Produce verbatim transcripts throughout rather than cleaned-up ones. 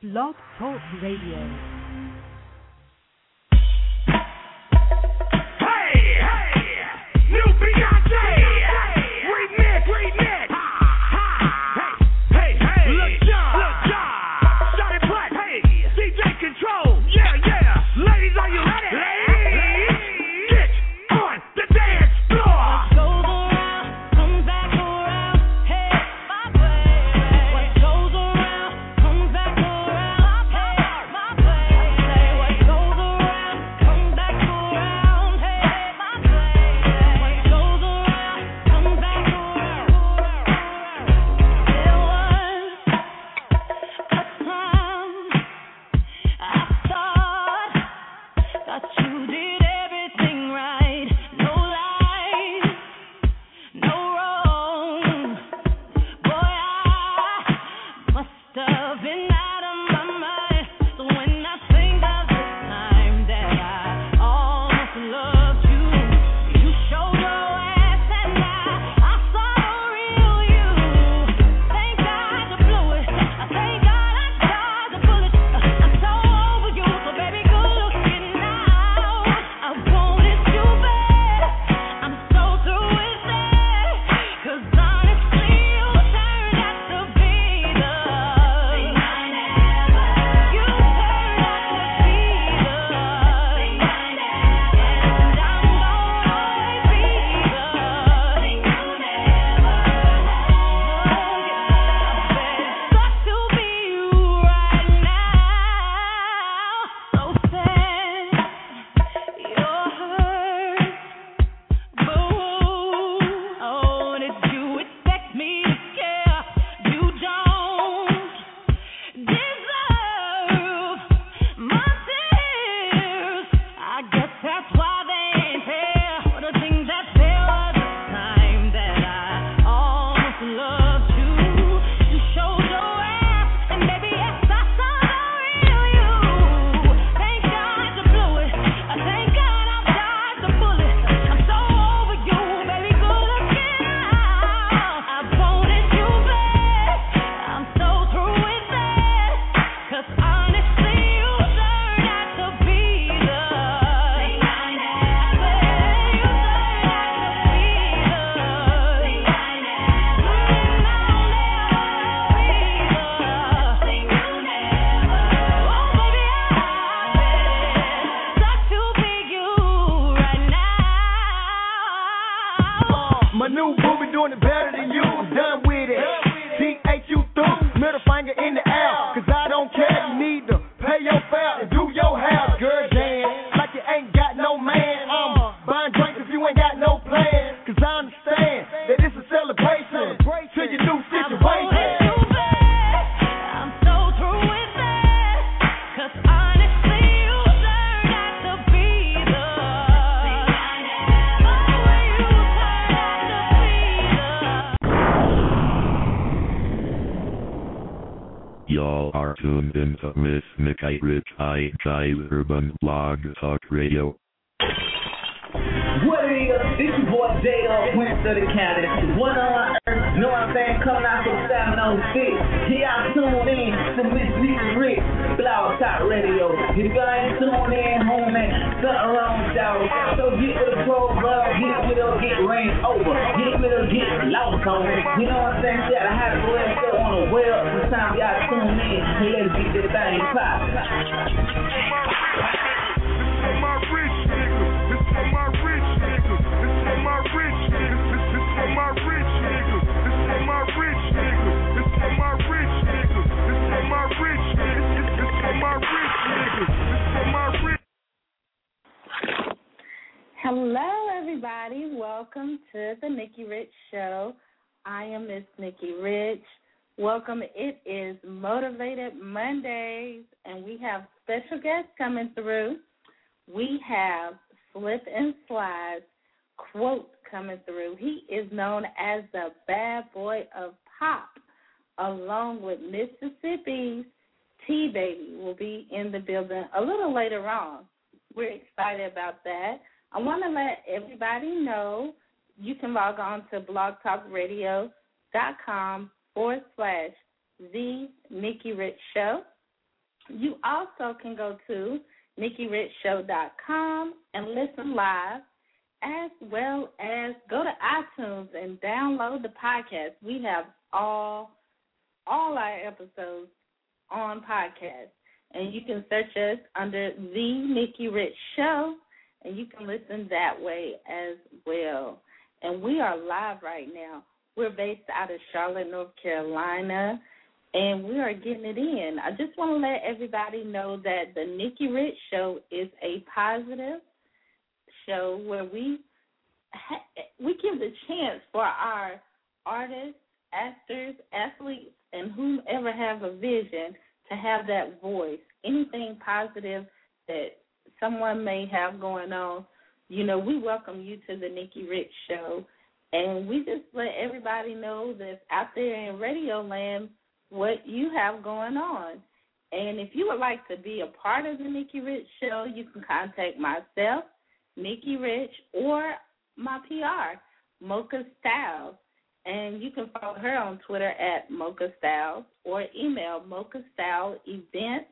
Blog Talk Radio. Jive Urban Blog Talk Radio. What it is? This your boy J-O, Prince of the County. One on my earth, know what I'm saying? Coming out from seven oh six. Here I tune in to Miss Nikki Rich, Blog Talk Radio. You guys tune in, homie. Something wrong with y'all. So get with the program, get with her, get rain over. Get with her, get lost on it. You know what I'm saying? You gotta have to go and go on the web. Sometimes y'all tune in and let's get this thing pop. Hello, everybody. Welcome to the Nikki Rich Show. I am Miss Nikki Rich. Welcome. It is Motivated Mondays, and we have special guests coming through. We have Slip and Slide's Quote coming through. He is known as the bad boy of pop, along with Mississippi's T-Baby will be in the building a little later on. We're excited about that. I want to let everybody know you can log on to blogtalkradio.com forward slash The Nikki Rich Show. You also can go to Nikki Rich Show dot com and listen live, as well as go to iTunes and download the podcast. We have all all our episodes on podcast, and you can search us under The Nikki Rich Show, and you can listen that way as well. And we are live right now. We're based out of Charlotte, North Carolina, and we are getting it in. I just want to let everybody know that the Nikki Rich Show is a positive show where we ha- we give the chance for our artists, actors, athletes, and whomever have a vision to have that voice. Anything positive that someone may have going on, you know, we welcome you to the Nikki Rich Show. And we just let everybody know that's out there in Radio Land what you have going on. And if you would like to be a part of the Nikki Rich Show, you can contact myself, Nikki Rich, or my P R, Mocha Styles. And you can follow her on Twitter at Mocha Styles or email mochastyleevents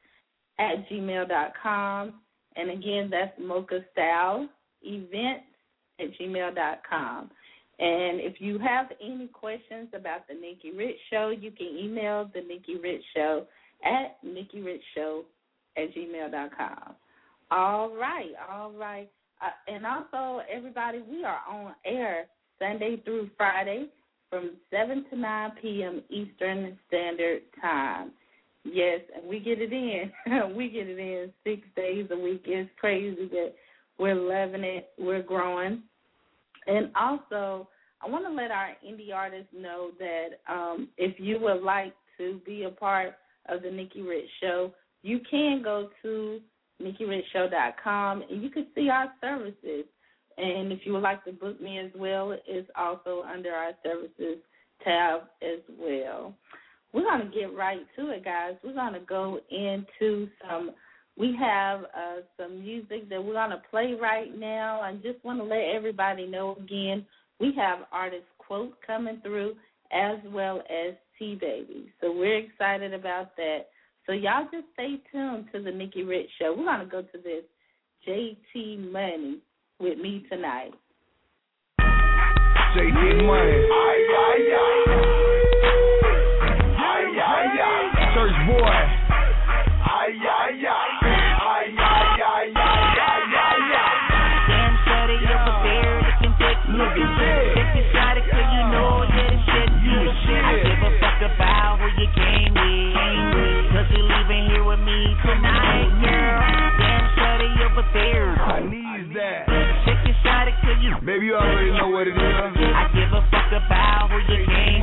at gmail dot com. And again, that's Mocha Styles events at gmail dot com. And if you have any questions about the Nikki Rich Show, you can email the Nikki Rich Show at Nikki Rich Show at gmail dot com. All right, all right. Uh, and also, everybody, we are on air Sunday through Friday from seven to nine p.m. Eastern Standard Time. Yes, and we get it in. we get it in six days a week. It's crazy that we're loving it. We're growing. And also, I want to let our indie artists know that um, if you would like to be a part of the Nikki Rich Show, you can go to Nikki Rich Show dot com and you can see our services. And if you would like to book me as well, it's also under our services tab as well. We're going to get right to it, guys. We're going to go into some, we have uh, some music that we're going to play right now. I just want to let everybody know again, we have artist Quote coming through as well as T-Baby. So we're excited about that. So y'all just stay tuned to the Nikki Rich Show. We're going to go to this J T Money with me tonight. J T Money. Ay, ay, ay. Ay, ay, ay. Church boy. Ay, ay, ay. Ay, ay, ay, ay, ay, ay, ay. Damn shorty over there looking thick. Look at this. If you shot it, cause you know you're the shit. You the shit. I give a fuck about who you came with. Cause you leaving here with me tonight, girl. Damn shorty over there. I need that. If you shot it, cause you Baby, you already know what it is. I give a fuck about who you came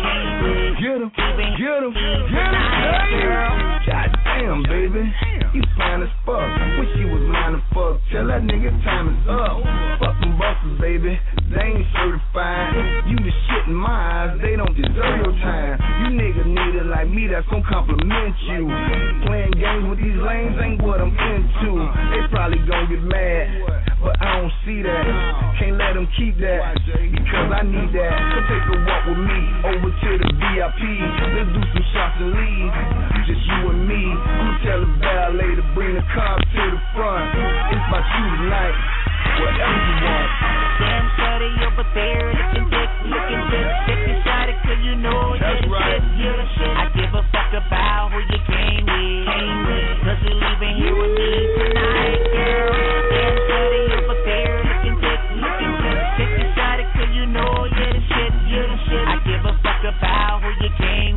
with. Get him, Leaving get him, here get him, tonight, girl. God damn, baby. You fine as fuck. Wish you was mine to fuck. Tell that nigga time is up. Fuck them busters, baby. They ain't certified. You the shit in my eyes. They don't deserve your time. You nigga need it like me that's gon' compliment you. Playing games with these lanes ain't what I'm into. They probably gon' get mad, but I don't see that. Can't let them keep that, because I need that. So take a walk with me over to the V I P. Let's do some shots and leave. Just you and me. I'ma tell the valet to bring the car to the front. It's about you tonight. Whatever you want. Damn shorty over there looking thick, looking thick. If you shot it, cause you know you're the shit, you're the shit. I give a fuck about who you came with. Cause you're leaving here with me tonight, girl. Damn shorty over there looking thick, looking thick. If you shot it, cause you know you're the shit, you're the shit. I give a fuck about who you came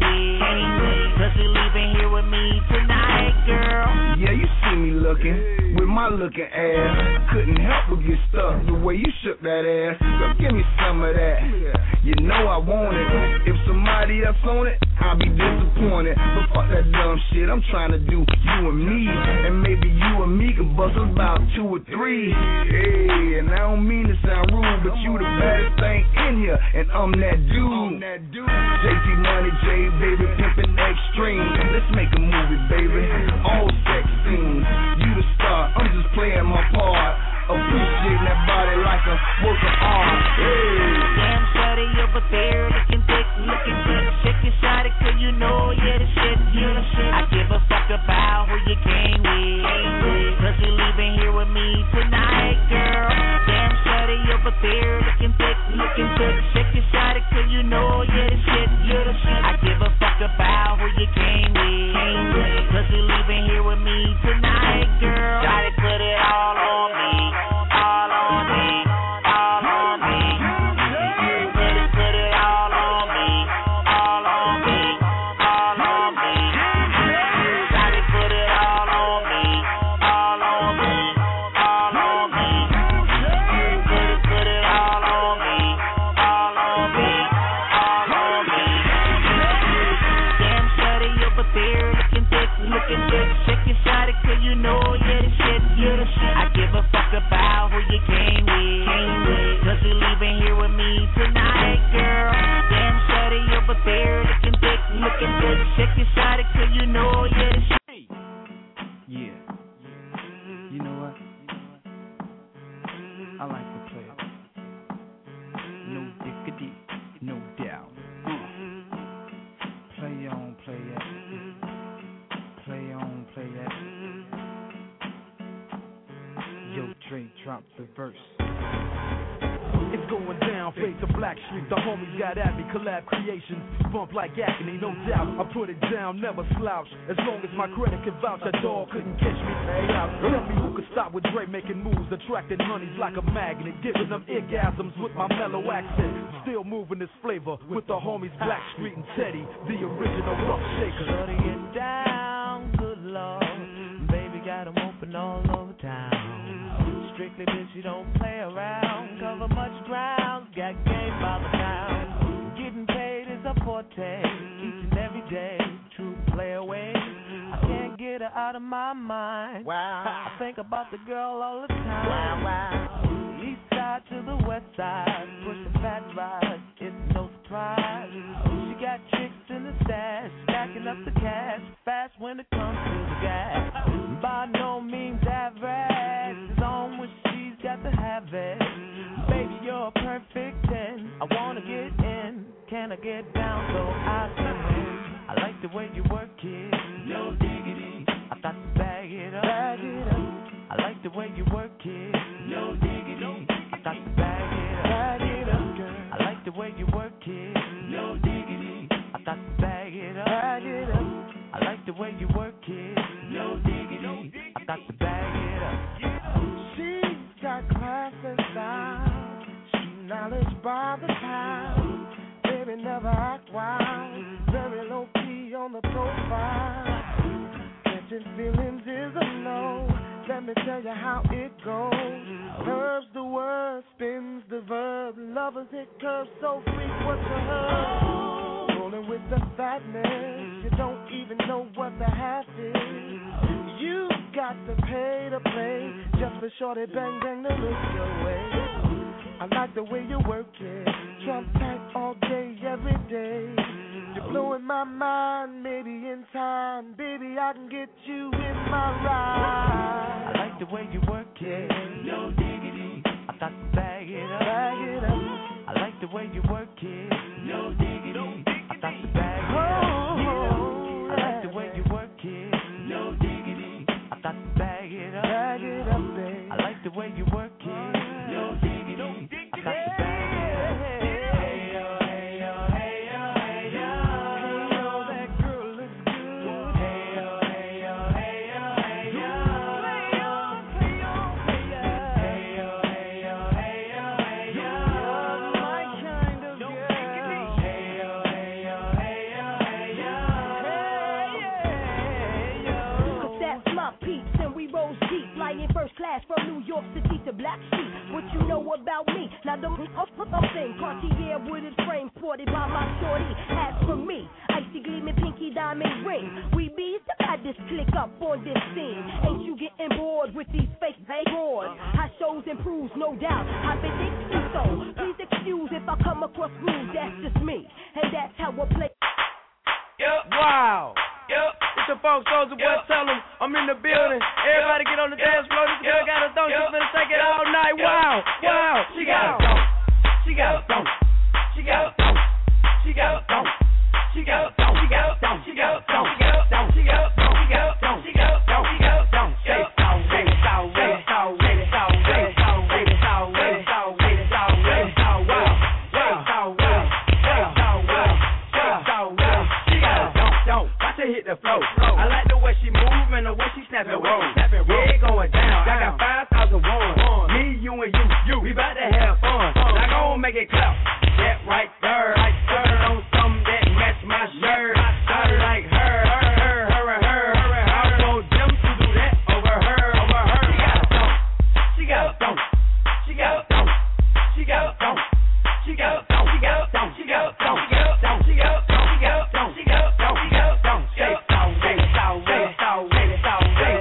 with. Cause you're leaving here with me tonight, girl. Yeah, you see me looking with my looking ass. Couldn't help but get stuck the way you shook that ass. Girl, give me some of that. You know I want it. If somebody else on it, I'll be disappointed. But fuck that dumb shit. I'm trying to do you and me, and maybe you and me can bust about two or three. Hey, and I don't mean to sound rude, but you the baddest thing in here, and I'm that dude. J T Money, J, baby, pimpin' extreme. Let's make a movie, baby. All sex scenes. You the star, I'm just playing my part. Appreciate that body like a work of art. Hey. Damn shorty over there looking thick, looking thick. Shake your shot it cause you know you're the shit, you're the shit. I give a fuck about your shot it, cause you know you're the shit, you're the shit. I give a fuck about who you came with, cause you're leaving here with me tonight, girl. Damn shawty over there, looking thick, looking good. Check your shot it, cause you know you're the shit. Yeah. You know what? I like to play it. No dickity, no doubt. Uh. Play on, play that. Play on, play that. Yo, Dre, drop the verse. It's going down, fade to Black Street. The homies got at me, collab creations. Bump like acne, no doubt. I put it down, never slouch. As long as my credit can vouch, that dog couldn't catch me. Hey, out. Tell me who could stop with Dre making moves, attracting honeys like a magnet, giving them orgasms with my mellow accent. Still moving this flavor with the homies Black Street and Teddy, the original rough shaker. Shorty get down, good lord. Baby got 'em open all over town. Strictly bitch, you don't play around. Cover much ground, got game by the town. Getting paid is a forte, each and every day. True play away. I can't get her out of my mind. Wow. I think about the girl all the time. Wow, wow. East side to the west side, pushing fat rides, it's no surprise. She got tricks in the stash, stacking up the cash, fast when it comes to the gas. By no means average, it's on when she's got to have it. Baby, you're a perfect ten, I wanna get in, can I get down so I can win? I like the way you work it, no diggity, I got to bag it up, bag it up. I like the way you work it, no diggity, I got to bag it up, bag it up, girl. I like the way you work it, no diggity, I got to bag it up, bag it up. I like the way you work it, no diggity, I got to bag it up. She's got class and style, street knowledge by the pound. Baby never act wild, very low key on the profile. Catching feelings is a no. Let me tell you how it goes. Curves the word, spins the verb. Lovers hit curves so frequent to her. Rolling with the fatness, you don't even know what the half is. You got to pay to play, just for shorty bang bang to look your way. I like the way you work it, Trump tight all day, every day. You're blowing my mind, maybe in time, baby, I can get you in my ride. I like the way you work it, no diggity, I got to bag it up, bag it up. I like the way you work it, no diggity, I got to bag it up. Yeah. I like the way you work it, no diggity, I got to bag it up, bag it up, babe. I like the way you work it, no diggity, I got to bag it up. First class from New York City to Black Street. What you know about me? Now the up thing, Cartier wooded frame sported by my shorty. As for me, icy gleaming pinky diamond ring. We bees the baddest click up on this scene. Ain't you getting bored with these fake fake broads? High shows improves, no doubt. I've been thinking so. Please excuse if I come across rude. That's just me, and that's how I play. Yep. Wow. Yep. It's your folks, Soldier Boy. Yep. Tell them I'm in the building. Yep. Everybody get on the yep. dance floor. This girl yep. got a thong. Yep. She's gonna take it all night. Yep. Wow. Yep. Wow. She got a thong. She got a thong. She got a thong. She got a thong. She got a thong. She got a thong. She got a thong. She got a thong. She got a thong. She got a thong. She got a thong. She got a thong. Say so, ready, so, ready, so, ready, so, ready, so, ready, so, ready, so, ready, so, ready, so, well, well, so, well, well, so, well, well, so, well. She got a thong, thong. Watch her hit the flow. I like the way she move and the way she snap and roll. Yeah, it going down. I got five thousand ones. Me, you, and you, you. We about to have fun. Now go and make it clap. That right there, right there. On something that match my shirt. I like her, her, her, her, and her. I want them to do that over her, over her. She got a thong. She got a thong. She got a thong. She got a thong. She got a thong. She got a thong. She got a thong. She got a thong. She got a thong. She got a thong. She got a thong. She got a thong. Say so, ready, so, ready, so, ready.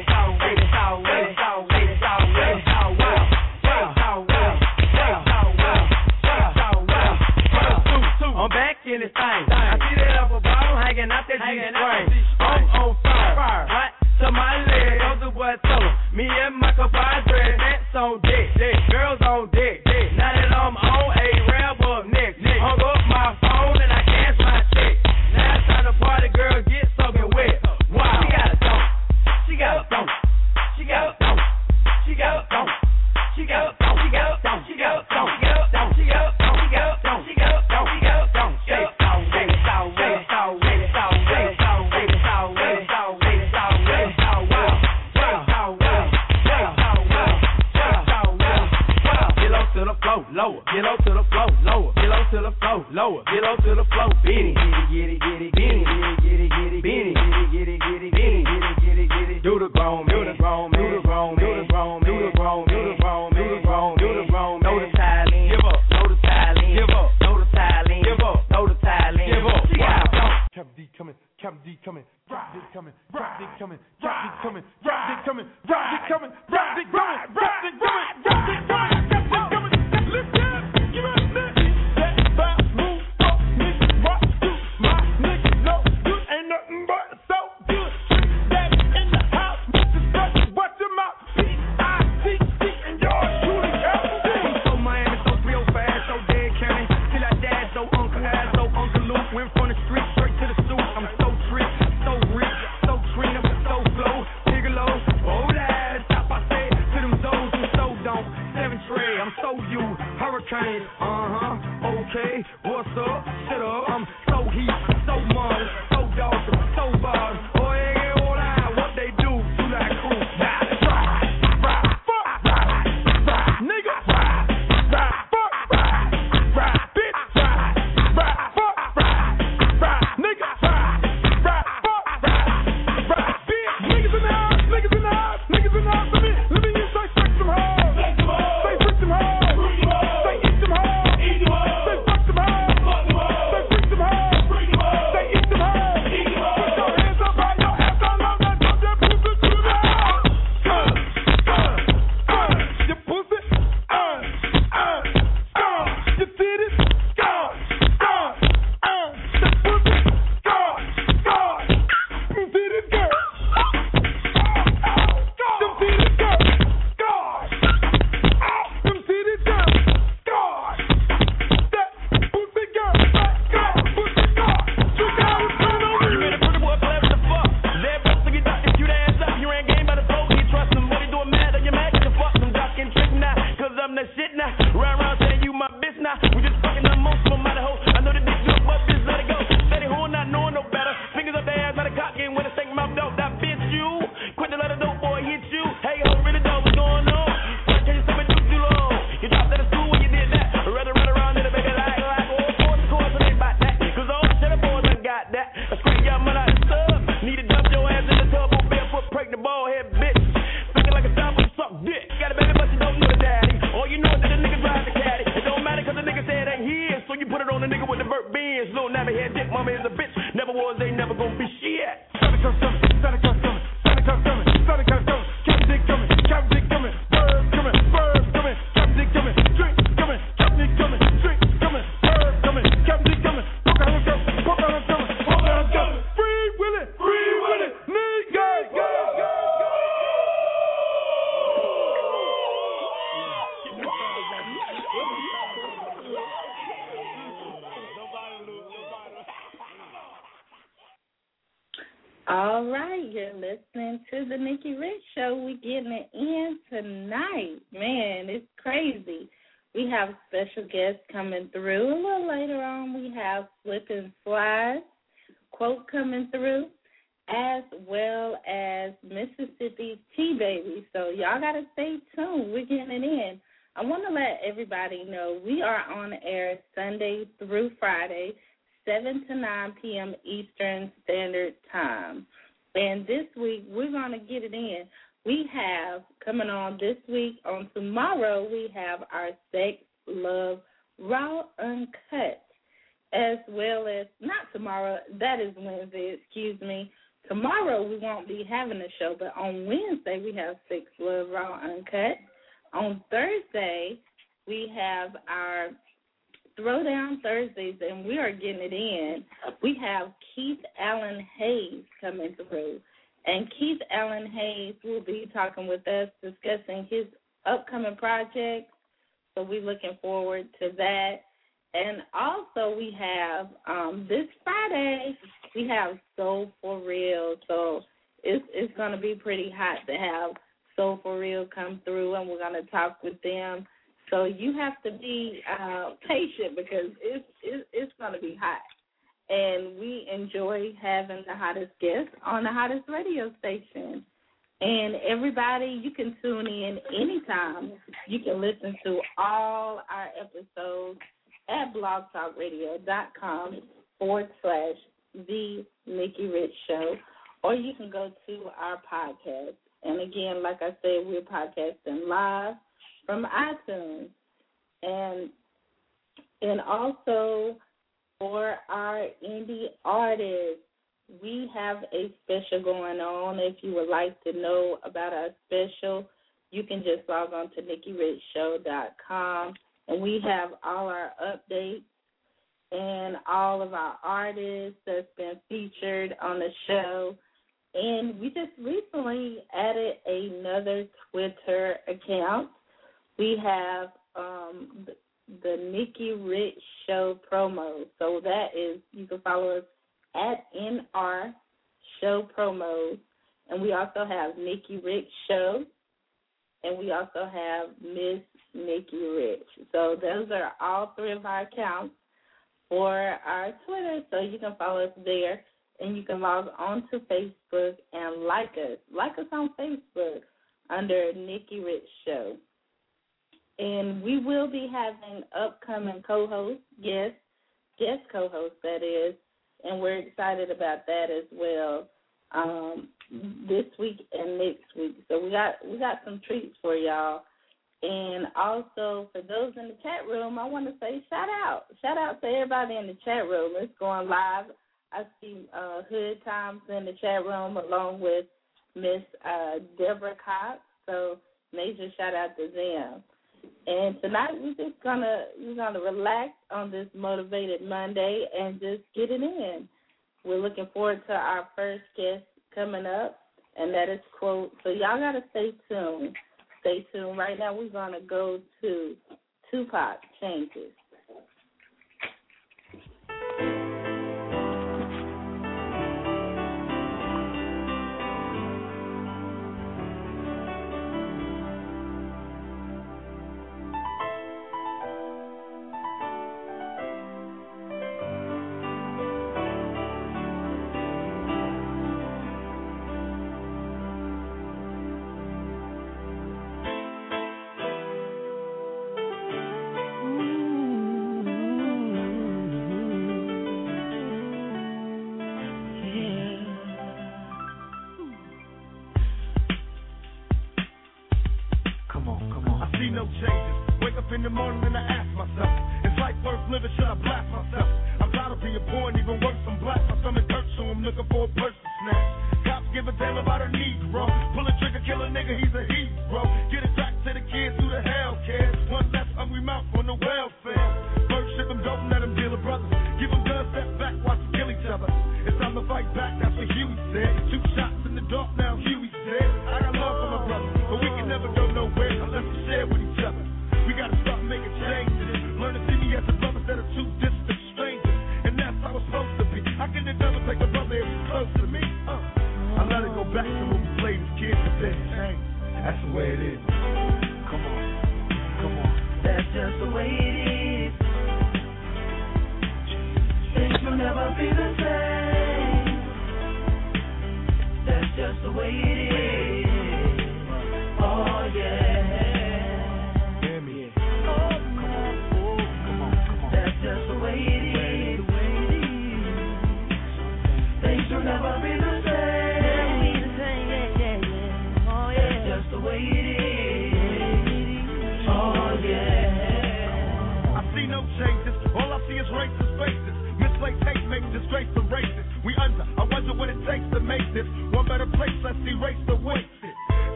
I told him, me and my compadre, that's on deck, deck, girls on deck, deck. Now that I'm on a rev up next, next. Hung up my phone and I cash my check. Now it's time to party, girl, get soaking wet. Wow, she got a thump, she got a thump, she got a thump, she got a thump, she got a thump, she got a thump, she got a thump, she got a thump, she got a thump, she got a thump, she got a thump, she got a thump. Shake, shake, shake, shake, shake, shake, shake, shake, shake. Lower, get on to the floor, lower, get on to the floor, lower, get on to the floor, beat it, get it, get it, get it, get it, get it, beat it, get it, get it, get it, get it, get it, do the grown, do the grown, do the grown, do the grown, do the grown, do the grown, do the grown, do the grown, know the style in, give up, know the style in, give up, know the style in, give up, know the style in, give up. Cap D coming, Cap D coming, Drop D coming, Drop D coming, Drop D coming, Drop D coming, Drop D coming, Drop D coming, Drop D coming, Drop D coming. Uh-huh, okay, what's up? Shut up, I'm so heat, so modern, so dog, so bottom. Oh, yeah, all out, what they do to that crew. Ride, ride, ride, fuck, ride, ride, nigga, ride, ride, fuck, ride, ride, bitch, ride, ride, fuck, ride, ride, nigga, ride, ride, fuck, ride, ride, bitch. Niggas in the house, niggas in the house, niggas in the house, let me, let me hear say freak them hoes, say freak them hoes. All right, you're listening to the Nikki Rich Show. We're getting it in tonight. Man, it's crazy. We have special guests coming through. A little later on, we have Slip and Slide quote coming through, as well as Mississippi T-Baby. So y'all got to stay tuned. We're getting it in. I want to let everybody know we are on air Sunday through Friday, seven to nine p.m. Eastern Standard Time. And this week, we're going to get it in. We have, coming on this week, on tomorrow, we have our Sex, Love, Raw, Uncut, as well as, not tomorrow, that is Wednesday, excuse me. Tomorrow, we won't be having a show, but on Wednesday, we have Sex, Love, Raw, Uncut. On Thursday, we have our Throwdown Thursdays, and we are getting it in. We have Keith Allen Hayes coming through, And Keith Allen Hayes will be talking with us, discussing his upcoming projects. So we're looking forward to that. And also we have um, this Friday, we have Soul for Real. So it's, it's going to be pretty hot to have Soul for Real come through, and we're going to talk with them. So you have to be uh, patient because it's, it's, it's going to be hot. And we enjoy having the hottest guests on the hottest radio station. And everybody, you can tune in anytime. You can listen to all our episodes at blogtalkradio.com forward slash The Nikki Rich Show. Or you can go to our podcast. And again, like I said, we're podcasting live from iTunes. And and also for our indie artists, we have a special going on. If you would like to know about our special, you can just log on to nikki rich show dot com, and we have all our updates and all of our artists that's been featured on the show. And we just recently added another Twitter account. We have um, the, the Nikki Rich Show promo. So that is, you can follow us at N R Show Promos. And we also have Nikki Rich Show. And we also have Miss Nikki Rich. So those are all three of our accounts for our Twitter. So you can follow us there. And you can log on to Facebook and like us. Like us on Facebook under Nikki Rich Show. And we will be having upcoming co-hosts, guest, guest co-hosts, that is, and we're excited about that as well um, this week and next week. So we got we got some treats for y'all. And also for those in the chat room, I want to say shout out. Shout out to everybody in the chat room. It's going live. I see uh, Hood Times in the chat room along with Miss uh, Deborah Cox. So major shout out to them. And tonight we're just gonna we're gonna relax on this Motivated Monday and just get it in. We're looking forward to our first guest coming up, and that is Quote. So y'all gotta stay tuned. Stay tuned. Right now we're gonna go to Tupac Changes.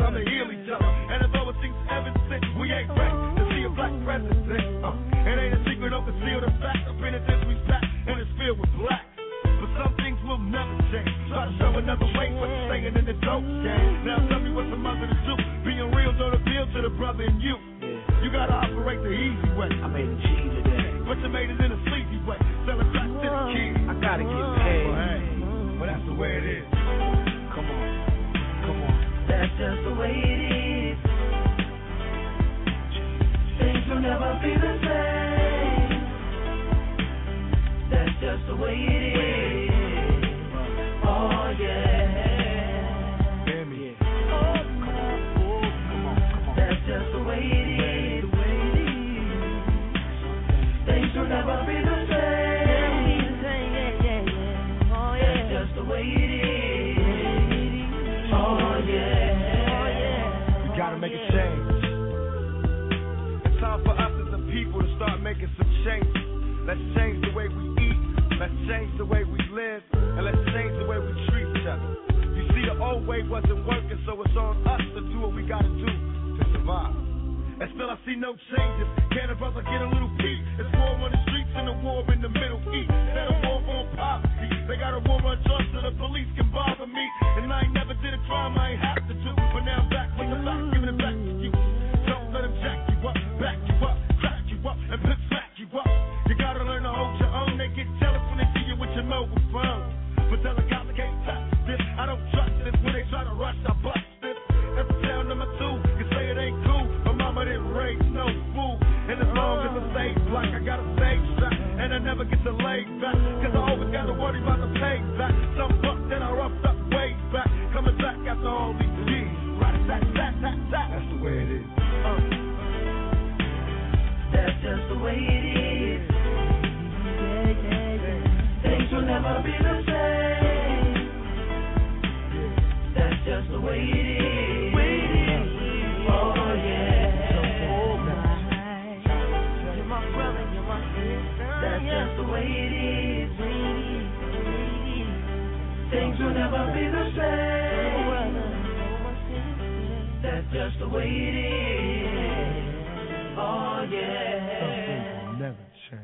And as always seems ever since we ain't ready to see a black president. Uh, it ain't a made it in a sleazy way. Selling crack to the kids. I gotta get paid. Well, hey, well, that's the way it is. Come on, come on. That's just the way it is. Things will never be the same. That's just the way it is. Oh yeah. Hear me. Oh, come on, come on, come on. That's just the way it is. Things will never be the same. That's just the way it is. Oh yeah. We gotta make a change. It's time for us as a people to start making some changes. Let's change the way we eat. Let's change the way we live. And let's change the way we treat each other. You see, the old way wasn't working, so it's on us to do what we gotta do to survive. And still I see no changes. Can a brother get a little peace? It's war on the streets and a war in the Middle East. Instead of war on poverty, they got a war on drugs so the police can bother me. And I ain't never did a crime I ain't have to do. But now I'm back with the fact, giving it back to you. Don't let them jack you up, back you up, crack you up, and pimp smack you up. You gotta learn to hold your own. They get jealous when they see you with your mobile phone. But tell the cops I can't touch this. I don't trust this. When they try to rush, I bust this. That's sound number two. You say it ain't cool. My mama didn't raise no fool. And as long as I stay black, I got a stage shot. And I never get to lay back. Cause I always gotta worry about the payback. Some buck that I roughed up way back. Coming back after all these years. Right, that, that, that, that. That's the way it is. Uh. That's just the way it is. Yeah, yeah, yeah. Things will never be the same. That's just the way it is. Oh yeah. You're my brother, you're my sister. That's just the way it is. Things will never be the same. That's just the way it is. Oh yeah. Never change.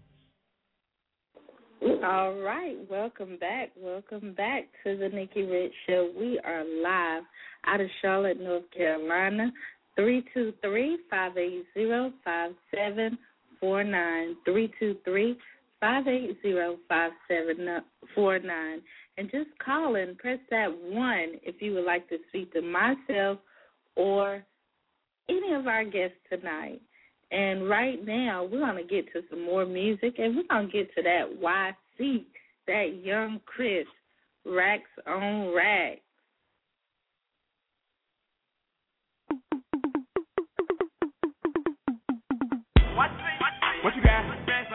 All right, welcome back. Welcome back to the Nikki Rich Show. We are live out of Charlotte, North Carolina. three two three, five eight zero, five seven four nine. three two three, five eight zero, five seven four nine. And just call and press that one if you would like to speak to myself or any of our guests tonight. And right now, we're going to get to some more music, and we're going to get to that Y C, that Young Chris, Racks on Racks. What you got?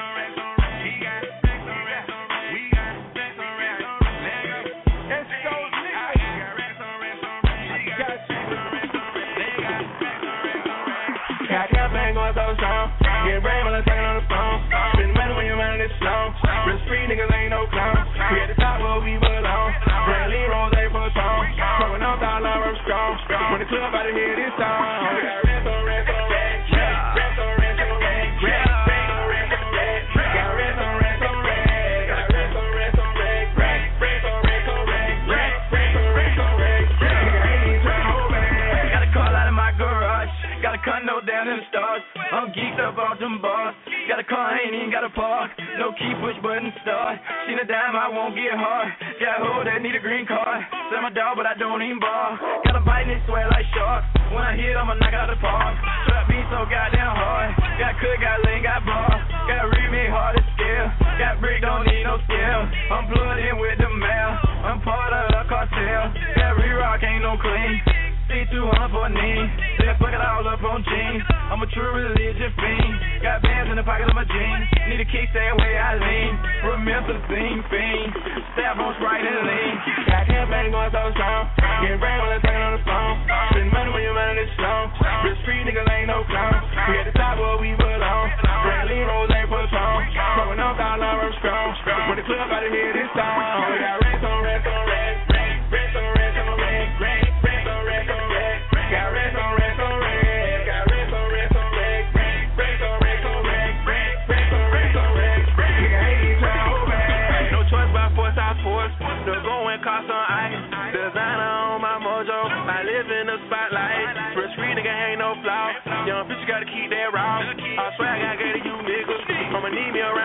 Going so strong, get brave when I'm talking on the phone. Been money when you're running this slow. Real street niggas ain't no clown. We at the top where we belong. Bradley Rose ain't for strong. Coming off all our work strong. When the club out of here this song. We got rest on rest on rest. Rest on rest on rest. Rest on rest on rest. Got rest on rest on rest. Got rest on rest on rest. Rest on rest on rest. Rest on rest on rest. Nigga ain't even trying to hold back. Got a call out of my garage. Got a condo down in the stars. I'm geeked up off them bars. Got a car, I ain't even got a park. No key, push button, start. Seen a dime, I won't get hard. Got a hoe that need a green card. Sell my dog, but I don't even bar. Got a bite and it sweat like sharks. When I hit, I'ma knock out the park. Trap beat so goddamn hard. Got cook, got lean, got bar. Got remake hard to scale. Got brick, don't need no scale. I'm plugged in with the mail. I'm part of the cartel. Got re-rock, ain't no clean. C two hundred for a knee. Then fuck it all up on jeans. I'm a true religion fiend. Got bands in the pocket of my jeans. Need a kick, stay away, I lean. Remember the thing, fiend. Stab on Sprite and lean. Got campaign going so strong. Get brave when I'm talking on the phone. Spend money when you're running this slow. Real street niggas ain't no clown. We at the top where we belong. Bradley Rose ain't for strong. Throwing off all our work strong. When the club out of here this song. We got rest on rest on rest. Rest on rest on rest. Rest on rest on rest. Got rest on rest on rest. Got rest on rest on rest. Rest on rest on rest. Rest on rest on rest. Nigga ain't even trying to hold back. No choice by force, I force. The going cost on ice. Designer on my mojo. I live in the spotlight. First street nigga ain't no flaw. Young bitch, you gotta keep that raw. I swear I gotta get to you niggas. I'ma need me a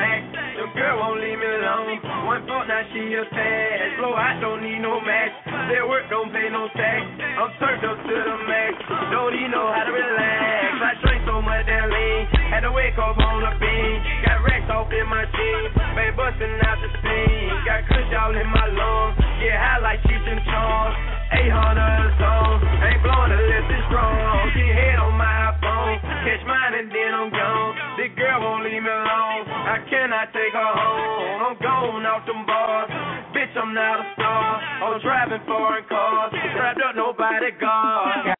relax. Your girl won't leave me alone. One thought, now she attached. Blow out, don't need no match. Their work don't pay no tax. I'm turned up to the max. Don't even know how to relax. I drink so much that lean. Had to wake up on the beam. Got racks off in my jeans. Baby busting out the steam. Got kush all in my lungs. Get high like Cheech and Chong. eight hundred a song. Ain't blowing unless it's strong. Get head on my iPhone. Catch mine and then I'm gone. This girl won't leave me alone. I cannot take her home. I'm gone off them bars. Bitch, I'm not a star. I'm driving foreign cars. Strapped up, nobody guard.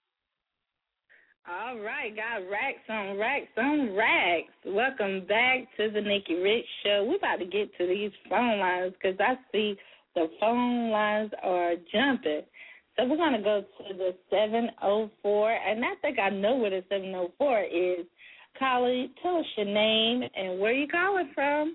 All right, got racks on racks on racks. Welcome back to the Nikki Rich Show. We're about to get to these phone lines because I see the phone lines are jumping. So we're going to go to the seven oh four, and I think I know where the seven oh four is. Collie, tell us your name and where you calling from.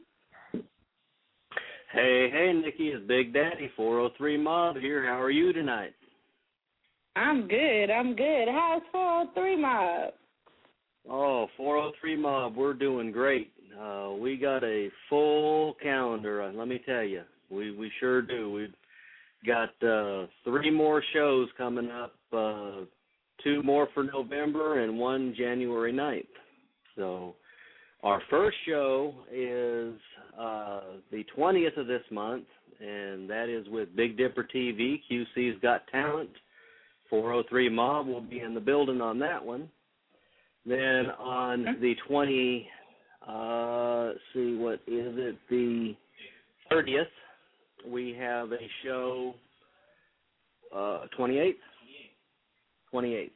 Hey, hey, Nikki, it's Big Daddy, four oh three Mob here. How are you tonight? I'm good, I'm good. How's four oh three Mob? Oh, four oh three Mob, we're doing great. Uh, we got a full calendar, uh, let me tell you. We we sure do. We've got uh, three more shows coming up, uh, two more for November and one January ninth. So our first show is uh, the twentieth of this month, and that is with Big Dipper T V, Q C's Got Talent. four oh three Mob will be in the building on that one. Then on the twenty, uh, let's see, what is it, the thirtieth, we have a show, uh, twenty-eighth? twenty-eighth.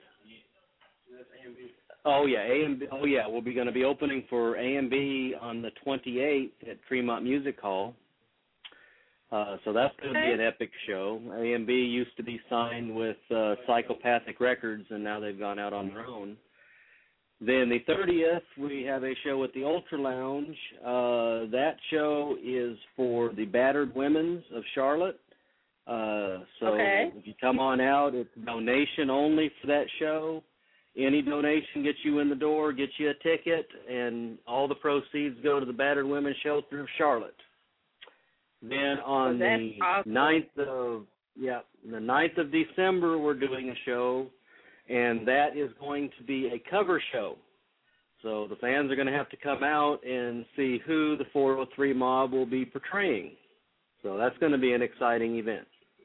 Oh, yeah, A M B, oh, yeah, we'll be going to be opening for A M B on the twenty-eighth at Tremont Music Hall. Uh, so that's going to be an epic show. A M B used to be signed with uh, Psychopathic Records, and now they've gone out on their own. Then the thirtieth, we have a show at the Ultra Lounge. Uh, that show is for the battered women of Charlotte. Uh, so okay. If you come on out, it's donation only for that show. Any donation gets you in the door, gets you a ticket, and all the proceeds go to the Battered Women's Shelter of Charlotte. Then on well, the awesome. ninth of yeah, the ninth of December, we're doing a show, and that is going to be a cover show. So the fans are going to have to come out and see who the four oh three Mob will be portraying. So that's going to be an exciting event.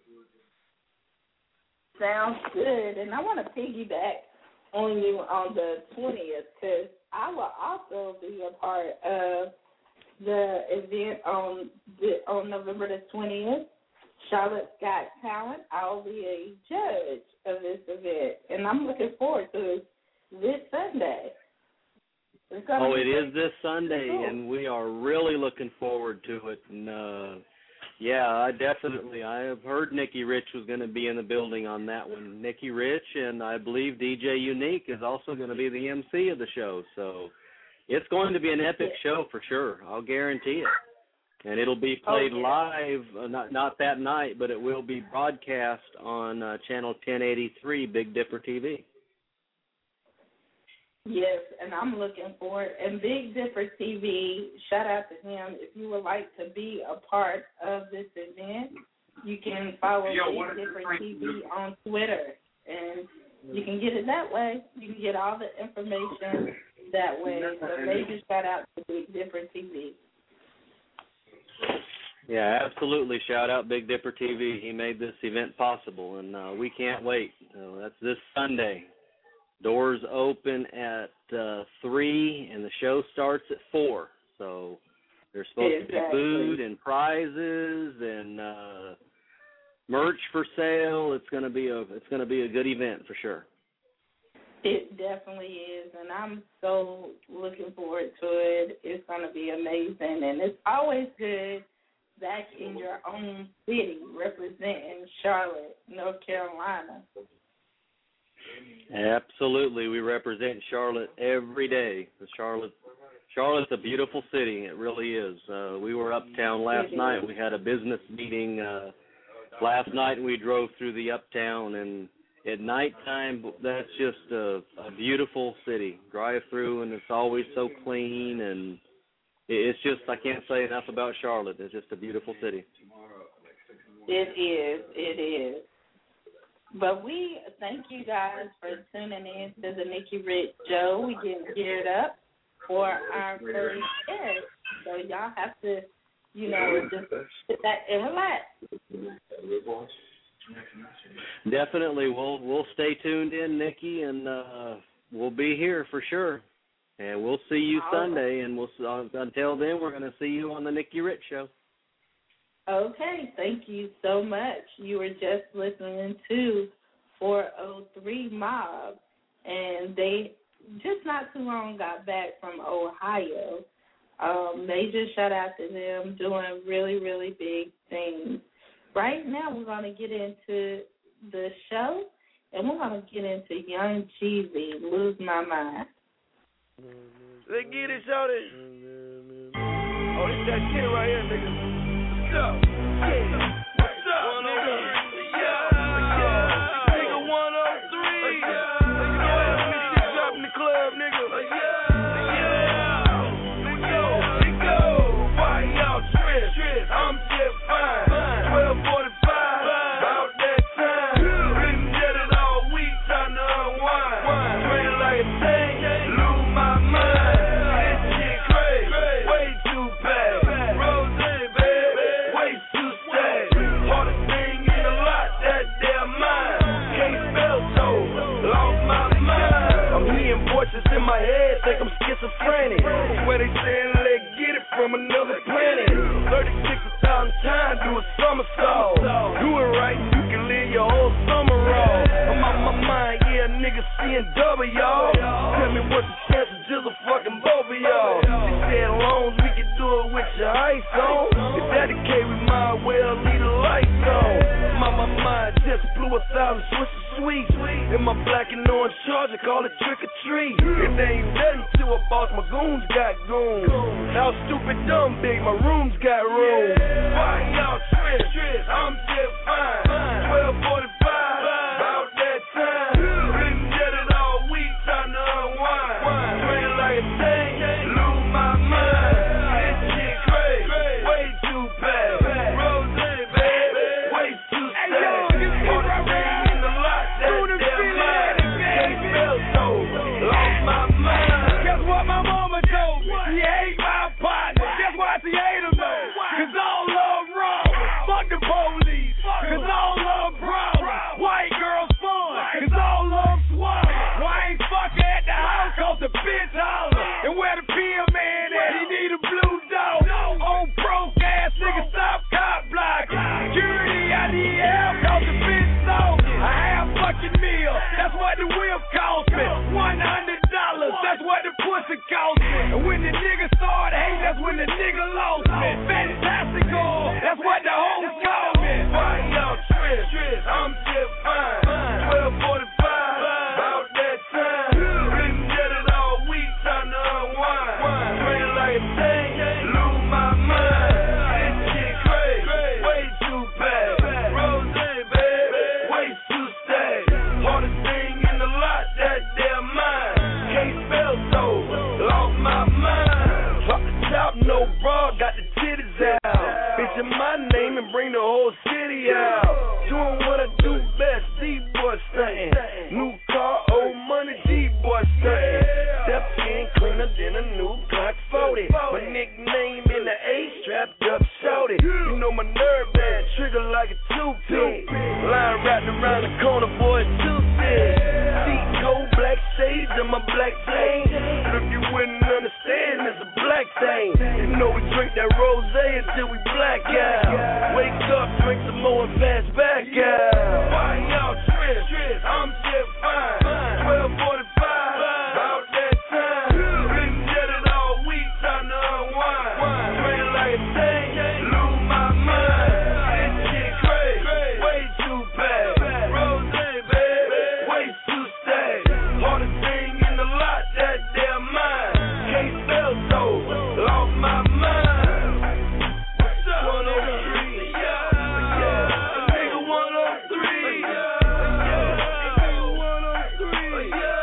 Sounds good. And I want to piggyback on you on the twentieth because I will also be a part of the event on the, on November the twentieth. Charlotte's Got Talent. I'll be a judge of this event, and I'm looking forward to it this Sunday. Oh, it is this Sunday, cool. And we are really looking forward to it. And uh, yeah, I definitely, I have heard Nikki Rich was going to be in the building on that one. Nikki Rich, and I believe D J Unique is also going to be the M C of the show. So it's going to be an epic show for sure. I'll guarantee it. And it'll be played oh, yeah. live, uh, not not that night, but it will be broadcast on uh, channel ten eighty-three, Big Dipper T V. Yes, and I'm looking forward. And Big Dipper T V, shout out to him. If you would like to be a part of this event, you can follow Yo, Big Dipper T V on Twitter, and you can get it that way. You can get all the information that way. So major shout out to Big Dipper T V. Yeah, absolutely. Shout out Big Dipper T V. He made this event possible, and uh, we can't wait. Uh, that's this Sunday. Doors open at uh, three, and the show starts at four. So there's supposed exactly. to be food and prizes and uh, merch for sale. It's gonna be a it's gonna be a good event for sure. It definitely is, and I'm so looking forward to it. It's gonna be amazing, and it's always good back in your own city representing Charlotte, North Carolina. Absolutely. We represent Charlotte every day. The Charlotte, Charlotte's a beautiful city. It really is. Uh, we were uptown last night. We had a business meeting uh, last night, and we drove through the uptown. And at nighttime, that's just a, a beautiful city. Drive through, and it's always so clean. And it's just, I can't say enough about Charlotte. It's just a beautiful city. It is. It is. But we thank you guys for tuning in to the Nikki Rich Show. We getting geared up for our first guest. So y'all have to, you know, just sit back and relax. Definitely. We'll, we'll stay tuned in, Nikki, and uh, we'll be here for sure. And we'll see you All Sunday, and we'll uh, until then, we're going to see you on the Nikki Rich Show. Okay, thank you so much. You were just listening to four oh three Mob, and they just not too long got back from Ohio. Um, they just shout out to them doing really, really big things. Right now we're going to get into the show, and we're going to get into Young Jeezy, Lose My Mind. Let's get it, shorty. Oh, this that shit right here, nigga. What's up? Yeah. What's up, nigga? Yeah. Yeah. Nigga one oh three. Nigga, go ahead and get shit up in the club, nigga. Yeah. Yeah. Let's go. Let's go. Why y'all trip? I'm just fine. twelve forty-five. About that time. Been dead it all week, trying to unwind. Train like a tank. Lose my mind. This shit crazy. Way too bad. Rose, baby. Way too sad. Hardest thing in a lot, that damn mind. Can't spell so. Lost my mind. I'm hearing voices in my head, think I'm schizophrenic. Where they saying let's get it from another planet. thirty-six thousand times, do a somersault. Do it right, you can live your whole summer raw. I'm on my mind, yeah, niggas seeing double, y'all. Tell me what's the chance of just a fucking both of y'all. They said loans, we can do it with your ice on. If that the case, we might well leave the lights on. My, my mind just blew a thousand switches sweet. In my black and orange charger, call it trick or treat. It ain't nothing to a boss, my goons got goons. How stupid, dumb, big, my rooms got room. Why y'all trip? I'm just fine. twelve forty-five, about that time. Been dead it all week, trying to unwind. Train like a tank, lose my mind. This shit crazy, way too bad. Rose, baby, way too sad. Hardest thing in the lot, that damn mind. Can't spell so, lost my mind. Guess what my mama told me? She hate my partner. Guess why she hate him though? Cause all love wrong. Fuck the police. Cause all love problem. White girls fun. Cause all love swallow. Why ain't fucking at the house? Cause the bitch holler. And where the P M man at? He need a blue dog. Old broke ass nigga, stop cop blocking. Security, I need help. Cause the bitch sold me. A half fucking meal. That's what the whip cost me. One hundred dollars. That's what the pussy cost me. And when the nigga started hate, that's when the nigga lost me. Fantastical. That's what the hoes call me. Why y'all trip? I'm just fine. twelve forty-five. About that time. Been dead it all week, trying to unwind. Train like a tank. Lose my mind. This shit crazy. Way too bad. Rose, baby. Way too sad. Hardest thing in the lot, that damn mind. Can't spell so. Lost my mind. Drop the top, no bra, got the titties out. Bitch in my name and bring the whole city out. Doing what I do best, D-boy stunting. New car, old money, D-boy stunting. Step in cleaner than a new Glock forty. My nickname in the A, strapped up, shouted. You know my nerve bad, trigger like a two-pick. Line wrapped around the corner, boy, two-pick. Seat cold, black shades and my black chain. But if you wouldn't understand, it's a black thing. You know we drink that rosé until we black out. Wake up, drink some more and fast back out. Why y'all trip? I'm just fine. twelve forty-five, about that time. Been dead it all week, trying to unwind. Train like a tank, lose my mind. This shit crazy, way too bad. Rose, baby, way too sad. Hardest thing in the lot, that damn mind. Can't spell so, lost my mind. What's up, one oh three? Yeah, yeah. Nigga one oh three. Yeah, nigga one oh three. Yeah.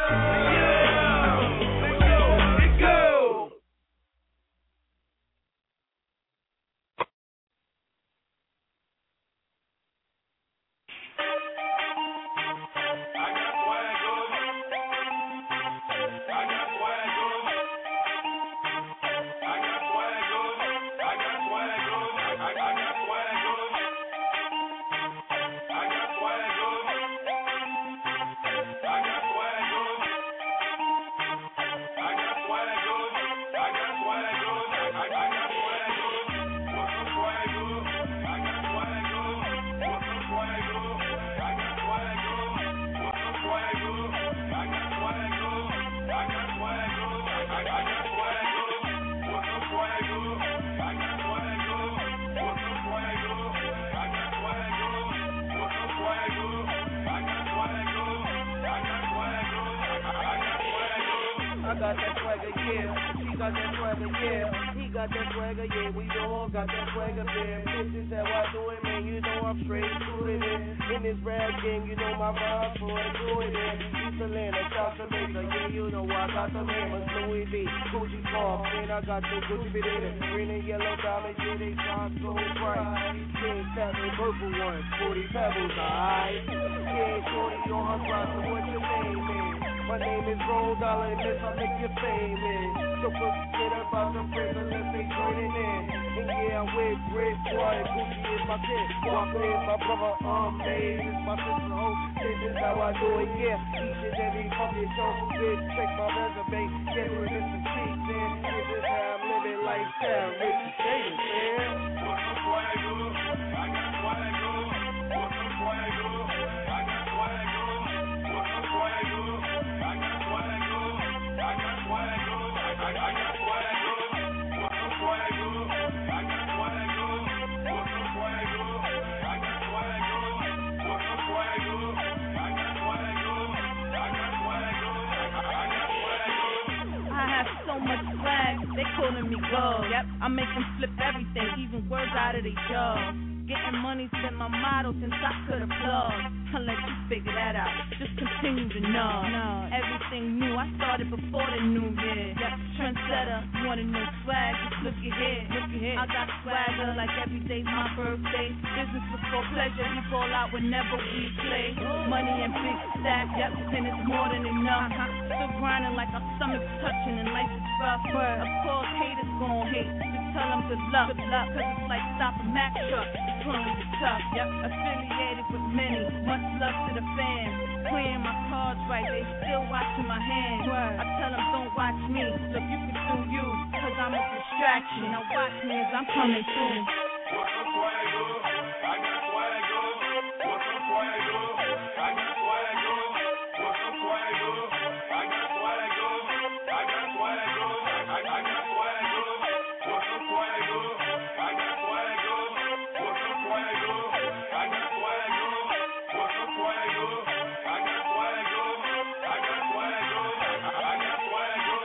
got that swagger, yeah. She got that swagger, yeah. He got that swagger, yeah. We all got that swagger, man. This is how I do it, man. You know I'm straight suited in. In this rap game, you know my rhymes for it, do it in. East Atlanta, South Jamaica, yeah, you know I got the hammers, Louis V, Gucci Farm, and I got the Gucci fit in it. Green and yellow diamonds, yeah, they shine so bright. King Satin, purple ones, forty pebbles, alright. Yeah, shorty on her grind, so what's your name, man? My name is Roll Dollar, and this I make you famous. So forget about the friends unless they joining in. And yeah, I'm with Grit Squad, and Gucci is my kid. Walker is my brother, um, Maze is my sister, oh. This is how I do it, yeah. Each and every fucking show, bitch, check my resume. Get rid of some cheats, and this is how I'm living lifestyle. Rich Davis, man. What's the swagger? I got swagger. What's the swagger? I got swagger. What's the swagger? I got swagger. I got swagger. I, I, I got swagger. What's the swagger? I got swagger. What's the swagger? I got swagger. What's the swagger? I got swagger. I got swagger. I got swagger. I have so much swag, they calling me gold. Yep, I make them flip everything, even words out of their jaws. Getting money's been my motto since I could applaud. I'll let you figure that out, just continue to know. No. Everything new, I started before the new year. Yep, trendsetter, you want a new swag, just look at here. Look at here. I got swagger like every day's my birthday. Business before pleasure, we fall out whenever we play. Money and big stack, yep, and it's more than enough. Still grinding like our stomach's touching and life is rough. Of course, haters gon' hate, just tell them good luck. Good luck, cause it's like stopping Mack truck. It's gonna be tough, yep, affiliated with many. Much love to the fans. Playing my cards right, they still watching my hands. I tell them don't watch me, so you can do you, cause I'm a distraction. Now watch me as I'm coming through. What's the swagger? I got swagger. What's the swagger? I got swagger. What's the swagger? I got swagger. I got swagger. I, I got swagger. What's the swagger? I got swagger. What's the swagger? I got swagger. What's the swagger? I got swagger. I got swagger. I got swagger.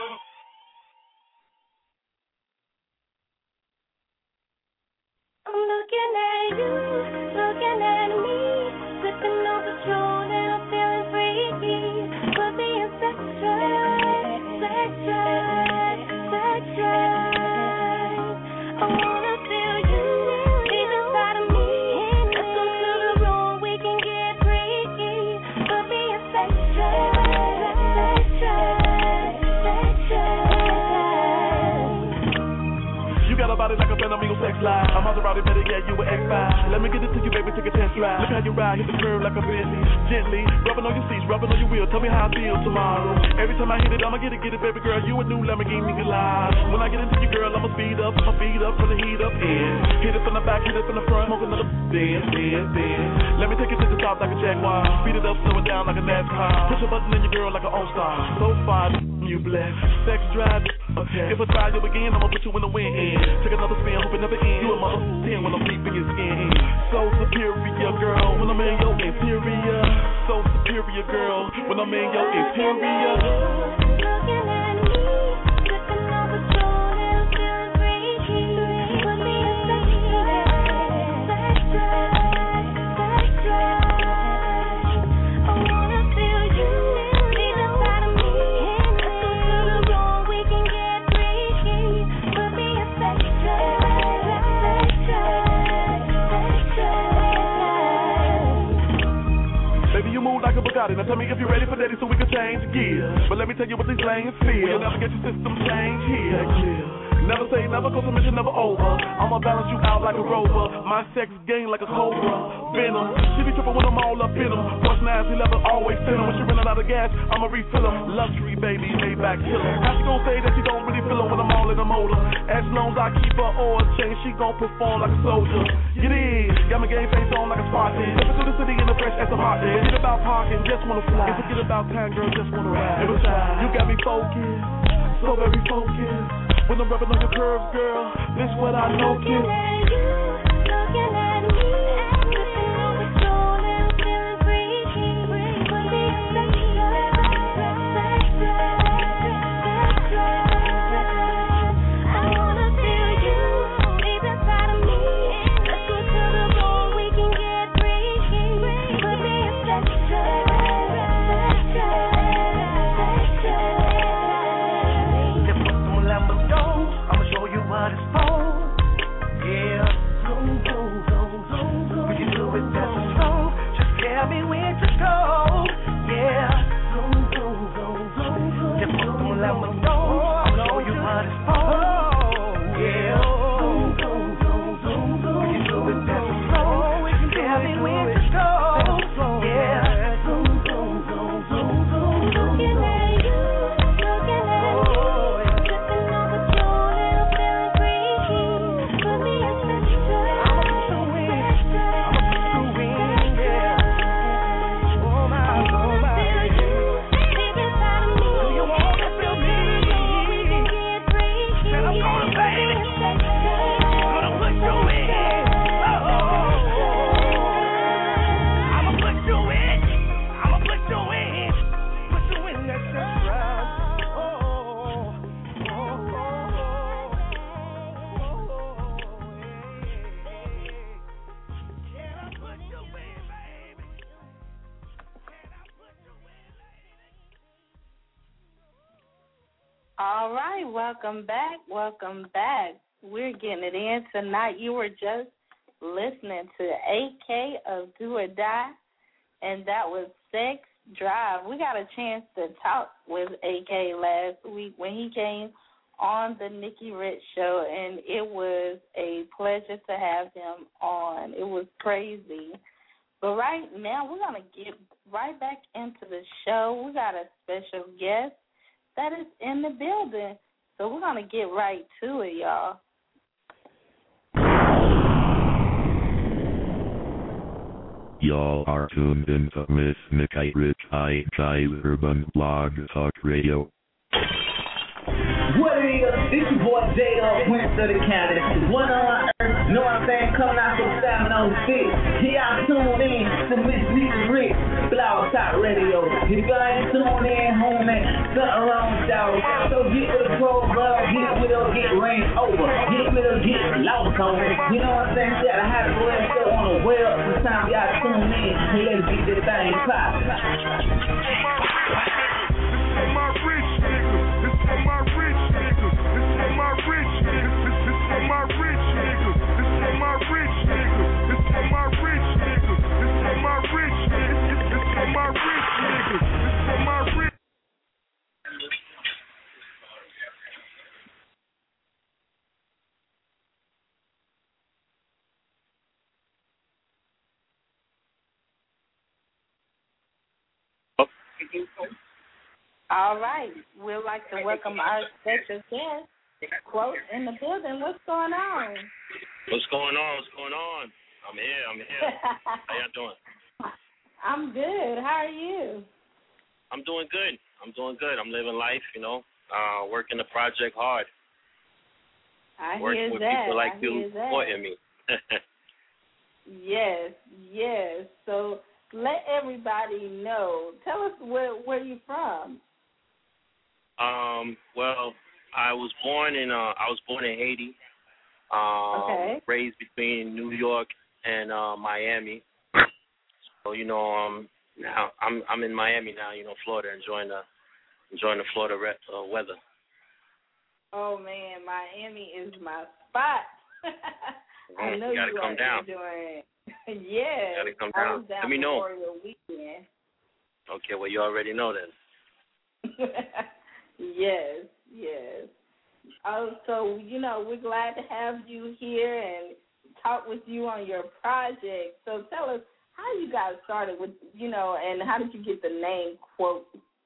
I'm looking at you, looking at me, sipping on Patron and I'm feeling freaky. But being sex drive, sex drive, sex drive. I wanna feel you deep inside of me. Let's go to the room, we can get freaky. But being sex drive, sex drive, sex drive. You got a body like a Phantom Eagle sex life. I'm Maserati, better get you an X five. Let me get it to you, baby, take a test drive. Look how you ride, hit the curve like a Bentley. Gently, rubbing on your seats, rubbing on your wheel. Tell me how I feel tomorrow. Every time I hit it, I'ma get it, get it, baby girl. You a new Lamborghini Gallardo. When I get into you, girl, I'ma speed up, my feet up, put the heat up in. Hit it from the back, hit it from the front, smoke another bend, bend, bend. Let me take it to the top like a Jaguar. Speed it up, slow it down like a NASCAR. Push a button in your girl like an all-star. So far, you blessed. Sex drive. Okay. If I try you again, I'ma put you in the wind end. Take another spin, hope it never ends. You a mother ten when I'm deep in your skin. So superior, girl, when I'm in your interior. So superior, girl, when I'm in your interior. Looking at me, sipping on Patron and I'm feeling freaky. Put me in sex drive, sex drive, sex drive. I wanna feel you deep inside of me. Let's go to the room, we can get freaky. Put me in sex drive, sex drive, sex drive. Baby, you move like a Bugatti. Now tell me if you're ready for daddy so we can change gears. But let me tell you what these lanes feel. You'll never get your system changed here. Never say never, cause the mission never over. I'ma balance you out like a rover. My sex game like a cobra. Venom. She be tripping when I'm all up in them. Push nasty level, always thin them. When she running out of gas, I'ma refill them. Luxury, baby, Maybach killer. How she gon' say that she don't really feel them when I'm all in the motor? As long as I keep her oil chain, she gon' perform like a soldier. Get in. Got my game face on like a Spartan. Step into the city in the fresh as a hot day. Forget about parking, just wanna fly. And forget about time, girl, just wanna ride. You got me focused, so very focused. When I'm rubbing on your curves, girl, this what I notice. Looking at you, looking at me, sipping on Patron and I'm feeling freaky. Put me in sex drive, sex drive, sex All right, welcome back, welcome back. We're getting it in tonight. You were just listening to A K of Do or Die, and that was Sex Drive. We got a chance to talk with A K last week when he came on the Nikki Rich Show, and it was a pleasure to have him on. It was crazy. But right now, we're going to get right back into the show. We got a special guest that is in the building, so we're going to get right to it, y'all. Y'all are tuned into Miss Nikki Rich I Jive Urban Blog Talk Radio. What it is, it's your boy J L, Prince of the County. One on earth, know what I'm saying? Coming out from seven oh six. Here I tune in to Miss Nikki Rich, Blog Talk Radio. You guys tune in, homie, something wrong with y'all. So get with the program, get with her, get rain over. Get with her, get lost, homie. You know what I'm saying? You gotta have the web show on the web. Sometimes y'all tune in, and let's get this thing poppin'. My rich niggas, this for my rich niggas, this for my rich niggas, this this for my rich niggas, this for my rich niggas, this for my rich niggas, this for my rich niggas, this for my rich niggas, this for my rich. All right. We'd like to welcome our special guest, Quote, in the building. What's going on? What's going on? What's going on? I'm here. I'm here. How y'all doing? I'm good. How are you? I'm doing good. I'm doing good. I'm living life, you know, uh, working the project hard. I working hear with that. people like I you hear that. supporting me. Yes, yes. So let everybody know. Tell us where where you from. Um, well, I was born in uh, I was born in Haiti. Um, okay. Raised between New York and uh, Miami. So you know, um, now I'm I'm in Miami now. You know, Florida, enjoying the enjoying the Florida re- uh, weather. Oh man, Miami is my spot. I know you gotta you come are down. enjoying. Yeah, You gotta come I down. was down Let me know. Memorial Weekend. Okay, well you already know then. Yes, yes. Oh, so, you know, we're glad to have you here and talk with you on your project. So tell us how you got started with, you know, and how did you get the name Quote?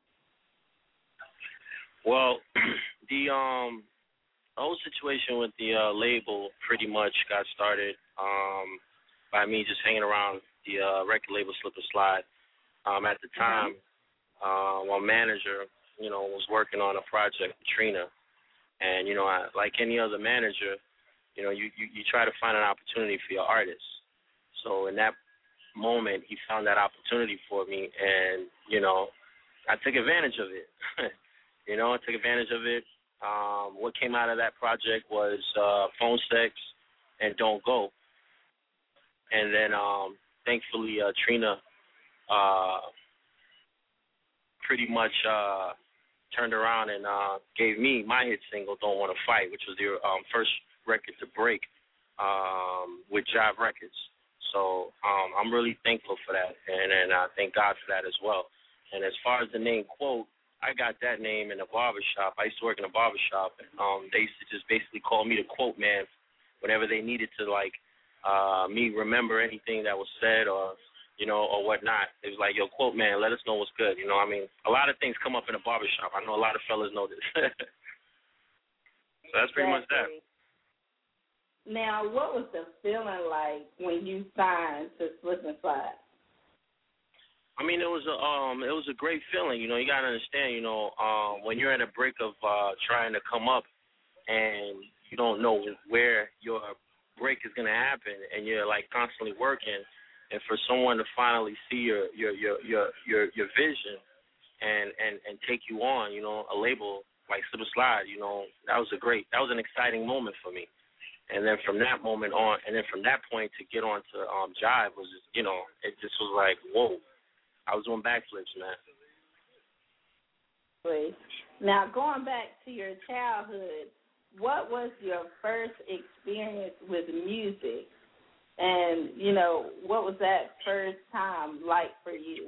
Well, the um the whole situation with the uh, label pretty much got started um, by me just hanging around the uh, record label Slip and Slide. Um, at the time, mm-hmm. uh, my manager, you know, was working on a project with Trina. And, you know, I, like any other manager, you know, you, you, you try to find an opportunity for your artist. So in that moment, he found that opportunity for me, and, you know, I took advantage of it. you know, I took advantage of it. Um, what came out of that project was uh, Phone Sex and Don't Go. And then, um, thankfully, uh, Trina uh, pretty much uh, turned around and uh, gave me my hit single, Don't Want to Fight, which was the um, first record to break um, with Jive Records. So um, I'm really thankful for that, and, and I thank God for that as well. And as far as the name Quote, I got that name in a barbershop. I used to work in a barbershop. Um, they used to just basically call me the Quote Man whenever they needed to, like, uh, me remember anything that was said or, you know, or whatnot. It was like, yo, Quote Man, let us know what's good. You know what I mean? A lot of things come up in a barbershop. I know a lot of fellas know this. So that's pretty much that. Now, what was the feeling like when you signed to Slip and Slide? I mean, it was a um, it was a great feeling. You know, you gotta understand. You know, um, when you're at a break of uh, trying to come up, and you don't know where your break is gonna happen, and you're like constantly working, and for someone to finally see your your your your your, your vision, and, and and take you on, you know, a label like Slip and Slide, you know, that was a great, that was an exciting moment for me. And then from that moment on, and then from that point to get on to um, Jive was, just, you know, it just was like, whoa. I was doing backflips, man. Wait. Now, going back to your childhood, what was your first experience with music? And, you know, what was that first time like for you?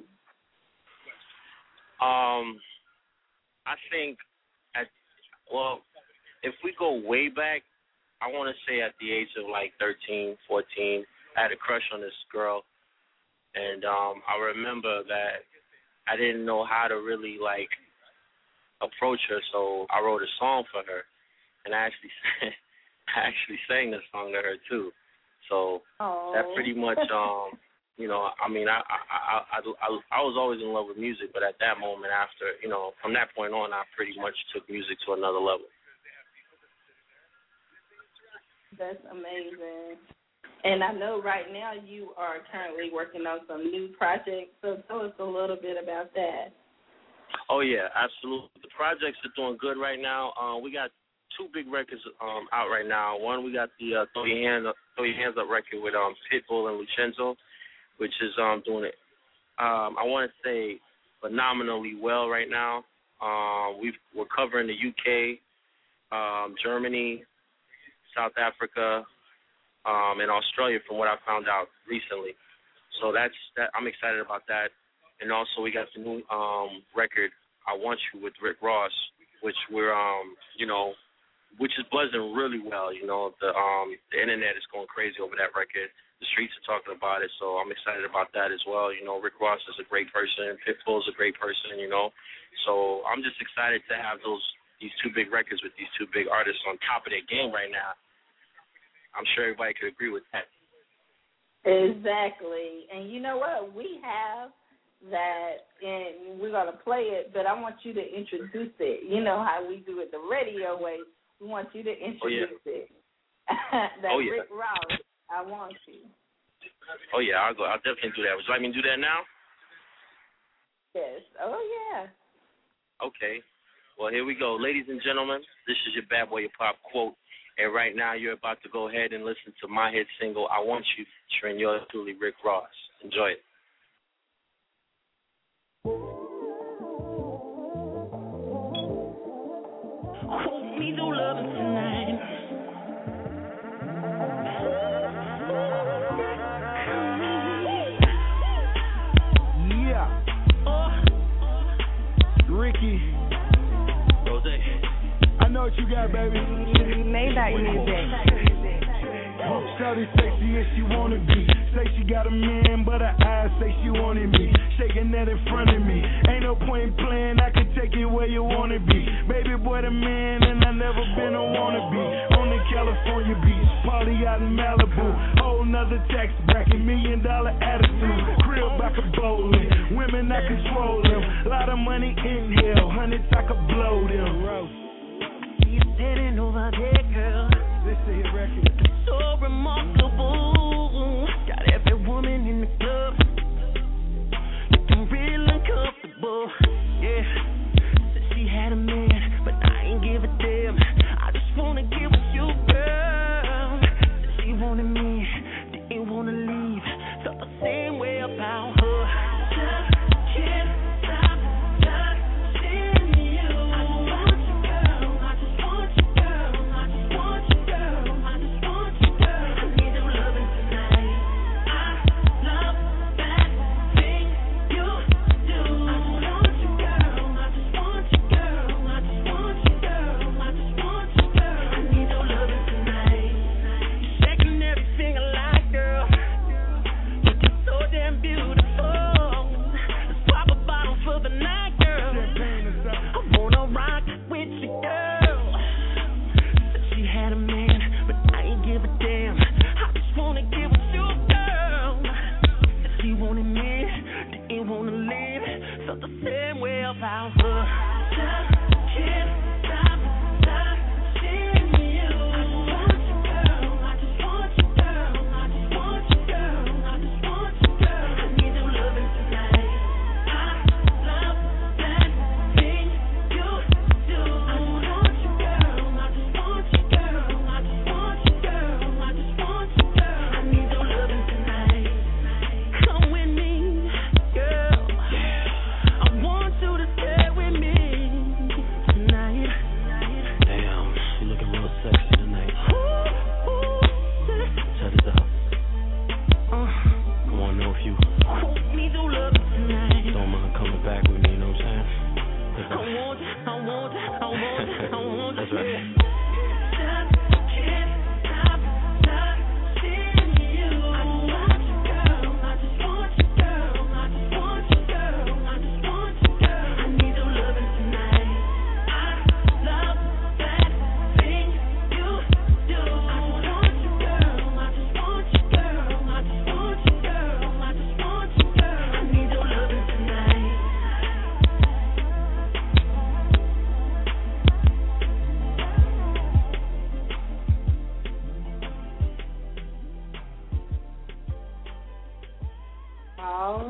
Um, I think, at well, if we go way back, I want to say at the age of like thirteen, fourteen, I had a crush on this girl. And um, I remember that I didn't know how to really, like, approach her, so I wrote a song for her. And I actually I actually sang the song to her, too. So Aww. That pretty much, um, you know, I mean, I, I, I, I, I was always in love with music, but at that moment after, you know, from that point on, I pretty much took music to another level. That's amazing. And I know right now you are currently working on some new projects, so tell us a little bit about that. Oh, yeah, absolutely. The projects are doing good right now. Uh, we got two big records um, out right now. One, we got the uh, Throw Your Hands Up, Throw Your Hands Up record with um, Pitbull and Lucenzo, which is um, doing it, um, I want to say, phenomenally well right now. Uh, we've, we're covering the U K, um, Germany, South Africa, Um, in Australia, from what I found out recently. So that's that. I'm excited about that. And also we got the new um, record, I Want You, with Rick Ross, which we're, um, you know, which is buzzing really well. You know, the um, the internet is going crazy over that record. The streets are talking about it, so I'm excited about that as well. You know, Rick Ross is a great person. Pitbull is a great person, you know. So I'm just excited to have those these two big records with these two big artists on top of their game right now. I'm sure everybody could agree with that. Exactly. And you know what? We have that, and we're going to play it, but I want you to introduce it. You know how we do it the radio way. We want you to introduce oh, yeah. it. That oh, yeah. Rick Ross, I Want You. Oh, yeah, I'll go. I'll definitely do that. Would you like me to do that now? Yes. Oh, yeah. Okay. Well, here we go. Ladies and gentlemen, this is your Bad Boy Hip Hop quote. And right now, you're about to go ahead and listen to my hit single, I Want You, featuring yours truly, Rick Ross. Enjoy it. Hold me through loving tonight. Yeah. Ricky. Rose. I know what you got, baby. Maybach music. Shawty sexy and she wanna be. Say she got a man, but her eyes say she wanted me. Shaking that in front of me. Ain't no point in playing, I can take it where you wanna be. Baby boy the man, and I never been a wannabe. On the California beach, party out in Malibu. Whole nother tax bracket, million dollar attitude. Crib I could bowling, women I control them. Lot of money in here, hundreds I could blow them. You standing over there, girl. This is a record. So remarkable. Got every woman in the club looking real uncomfortable. Yeah. Said she had a man, but I ain't give a damn. I just wanna get with you, girl. Said she wanted me, didn't wanna leave. Felt the same way about her. Just can't stop touching you. I just want you, girl. I just want you, girl. I just want you, girl. I just want you, girl. I need your loving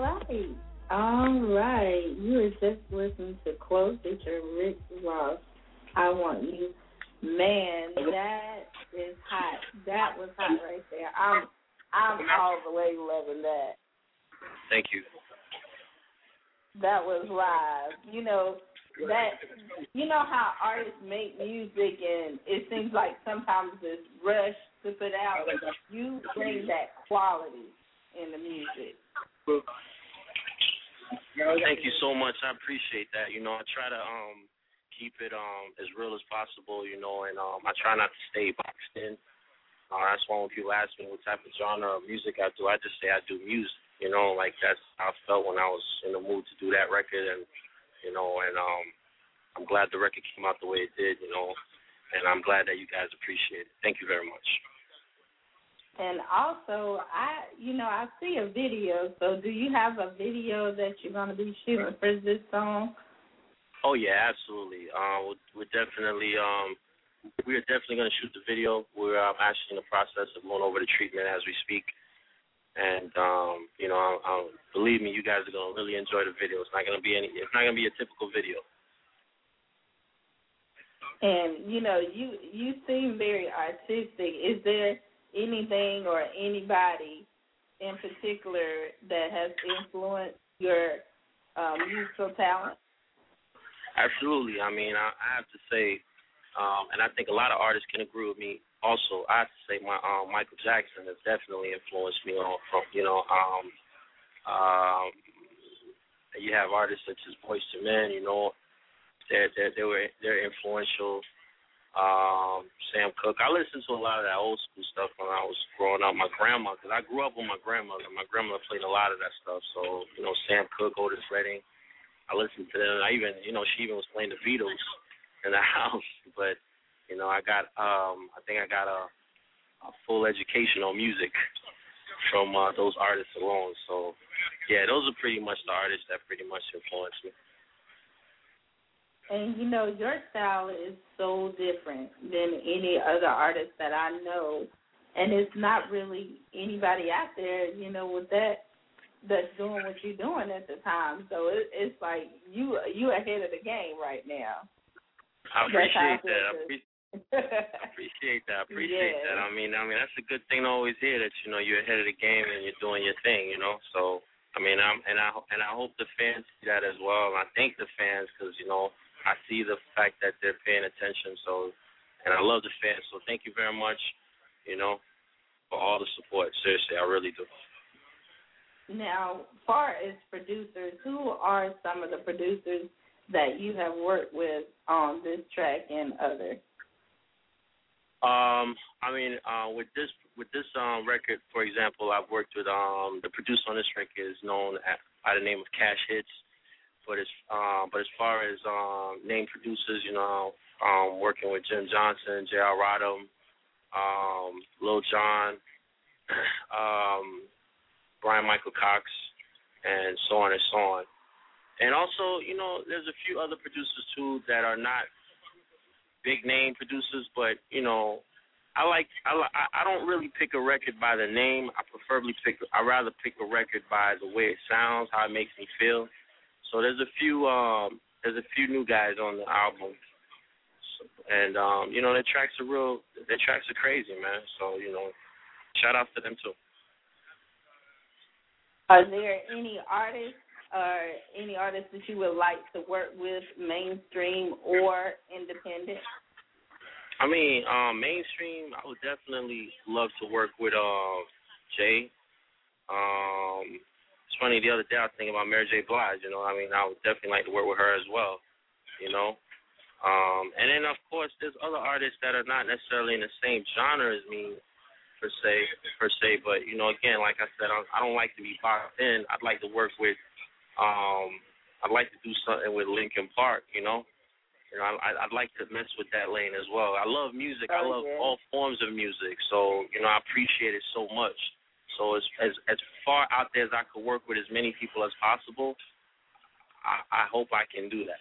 right. All right. You were just listening to Close Feature Rick Ross. I Want You. Man, that is hot. That was hot right there. I'm I'm all the way loving that. Thank you. That was live. You know, that you know how artists make music and it seems like sometimes it's rushed to put out. You bring that quality in the music. Thank you so much. I appreciate that. You know, I try to um keep it um as real as possible, you know, and um I try not to stay boxed in. Uh, that's why when people ask me what type of genre of music I do, I just say I do music. You know, like that's how I felt when I was in the mood to do that record, and you know, and um, I'm glad the record came out the way it did, you know, and I'm glad that you guys appreciate it. Thank you very much. And also, I, you know, I see a video. So, do you have a video that you're going to be shooting for this song? Oh yeah, absolutely. Uh, we're, we're definitely, um, we are definitely going to shoot the video. We're um, actually in the process of going over the treatment as we speak. And um, you know, I, I, believe me, you guys are gonna really enjoy the video. It's not gonna be any. It's not gonna be a typical video. And you know, you you seem very artistic. Is there anything or anybody in particular that has influenced your um, musical talent? Absolutely. I mean, I, I have to say, um, and I think a lot of artists can agree with me. Also, I have to say my um, Michael Jackson has definitely influenced me on from you know um, um, you have artists such as Boyz two Men, you know, they they they were they're influential. Um, Sam Cooke. I listened to a lot of that old school stuff when I was growing up. My grandma, because I grew up with my grandmother. My grandmother played a lot of that stuff. So you know, Sam Cooke, Otis Redding. I listened to them. I even you know she even was playing the Beatles in the house, but. You know, I got, um, I think I got a, a full education on music from uh, those artists alone. So, yeah, those are pretty much the artists that pretty much influenced me. And, you know, your style is so different than any other artist that I know. And it's not really anybody out there, you know, with that that's doing what you're doing at the time. So it, it's like you you ahead of the game right now. I appreciate that. I appreciate I appreciate that. I appreciate yeah. that. I mean, I mean that's a good thing to always hear that you know you're ahead of the game and you're doing your thing. You know, so I mean, I'm and I and I hope the fans see that as well. And I thank the fans because you know I see the fact that they're paying attention. So, and I love the fans. So thank you very much. You know, for all the support. Seriously, I really do. Now, far as producers, who are some of the producers that you have worked with on this track and others? Um, I mean, uh, with this with this um, record, for example, I've worked with um, the producer on this record is known at, by the name of Cash Hits. But as um, but as far as um, named producers, you know, um, working with Jim Johnson, J R. Rodham, um, Lil Jon, um, Brian Michael Cox, and so on and so on. And also, you know, there's a few other producers too that are not big name producers, but you know, I like I I don't really pick a record by the name. I preferably pick I rather pick a record by the way it sounds, how it makes me feel. So there's a few um there's a few new guys on the album, and um you know their tracks are real. Their tracks are crazy, man. So you know, shout out to them too. Are there any artists or any artists that you would like to work with, mainstream or independent? I mean, um, mainstream, I would definitely love to work with uh, Jay. Um, it's funny, the other day I was thinking about Mary J. Blige, you know. I mean, I would definitely like to work with her as well, you know. Um, and then, of course, there's other artists that are not necessarily in the same genre as me, per se, per se. But, you know, again, like I said, I, I don't like to be boxed in. I'd like to work with Um, I'd like to do something with Linkin Park, you know. You know, I, I'd like to mess with that lane as well. I love music. Oh, I love yeah. all forms of music. So, you know, I appreciate it so much. So as as as far out there as I could work with as many people as possible, I, I hope I can do that.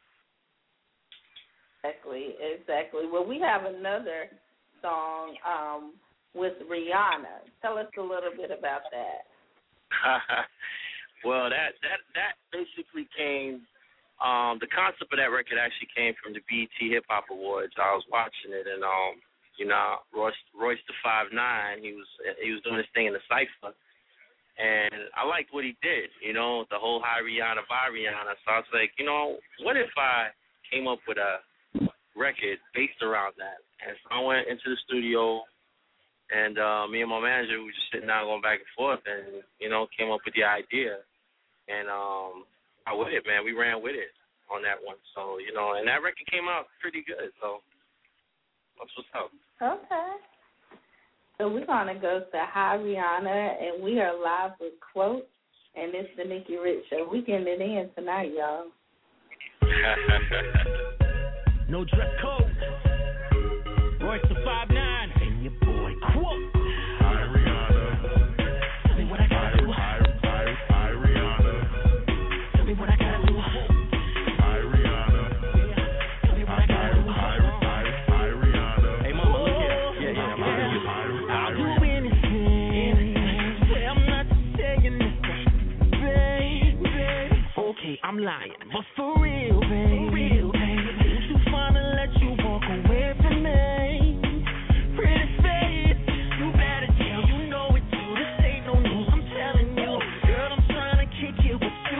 Exactly, exactly. Well, we have another song um, with Rihanna. Tell us a little bit about that. Well, that that that basically came. Um, the concept of that record actually came from the B E T Hip Hop Awards. I was watching it, and um, you know, Royce, Royce the Five Nine, he was he was doing his thing in the cipher, and I liked what he did. You know, the whole Hi Rihanna, Bye Rihanna. So I was like, you know, what if I came up with a record based around that? And so I went into the studio, and uh, me and my manager we were just sitting down, going back and forth, and you know, came up with the idea, and um. I with it, man. We ran with it on that one. So, you know, and that record came out pretty good. So, that's what's up. Okay. So we're going to go to Hi Rihanna, and we are live with Quote, and it's the Nikki Rich Show. We getting it in tonight, y'all. No dress code. Royce the five nine. And your boy Quote. Hi, Rihanna. Tell me what I got to do. Hi, hi, hi, Rihanna. Tell me what I gotta do. Hi, Rihanna. Tell me what I gotta do. Hi, hi, hi, Rihanna. Hey, mama, look here. Yeah, yeah, I'm gonna do. I'll do anything. Swear I'm not saying this, baby. Okay, I'm lying, but for real, baby. For real, baby. Ain't too fine to let you walk away from me. Pretty face, you better tell you know it too. This ain't no news, I'm telling you. Girl, I'm trying to kick it with you.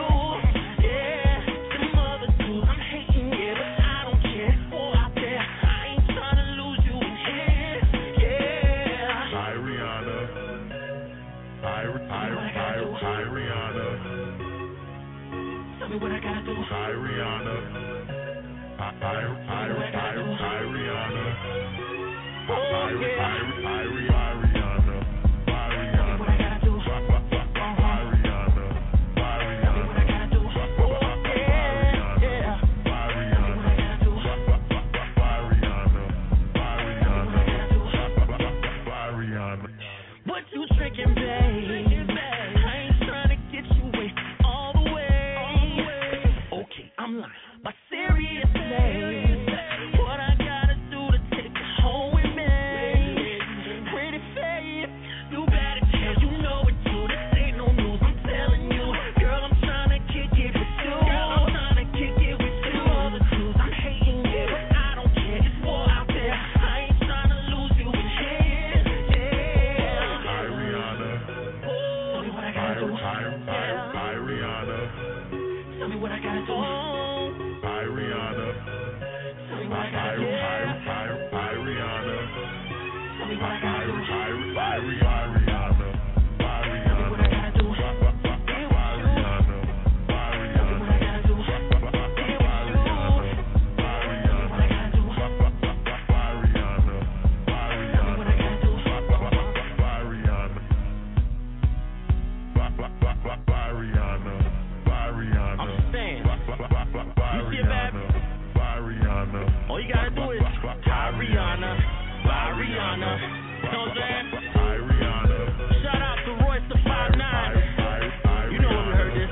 What I gotta do. Hi, Rihanna. Hi, hi, hi, hi, hi, Rihanna. Hi, hi, hi, hi, Rihanna. Hi, Rihanna. What I gotta do. Hi, Rihanna. Hi, Rihanna. What I gotta do. Yeah, yeah. Hi, Rihanna. What I gotta do. Hi, Rihanna. Hi, Rihanna. Hi, Rihanna. What you drinking, babe? I ain't trying to get you wasted all the way. Okay, I'm lying, but seriously, what I gotta do to take you home with me? Pretty face, you better tell you know it too. This ain't no news, I'm telling you. Girl, I'm trying to kick it with you. I'm trying to kick it with you. All the clues, I'm hating you, but I don't care. It's war out there. I ain't trying to lose you in here. Yeah. Hi, Rihanna. Tell me what I gotta do. Hi, hi, hi, Rihanna. Tell me what I gotta do. Hi, Rihanna. Tell me what I Hi, gotta do. hi, hi, hi, Rihanna. Tell me what I Hi, gotta do. hi, hi, Rihanna. Hi, Rihanna. What I gotta do. Hi, Rihanna. Hi, Rihanna. What I gotta do. Hi, Rihanna. Hi, Rihanna. What I gotta do. Hi, Rihanna. Hi, Rihanna. What I gotta do. Hi, Rihanna. Hi, Rihanna. Hi, Rihanna. I'm saying. You see a bad? Bye, Rihanna. All you gotta do is hi Rihanna, bye Rihanna. You know what I'm saying? Hi, Rihanna. Shout out to Royce the five nine. You know when we heard this.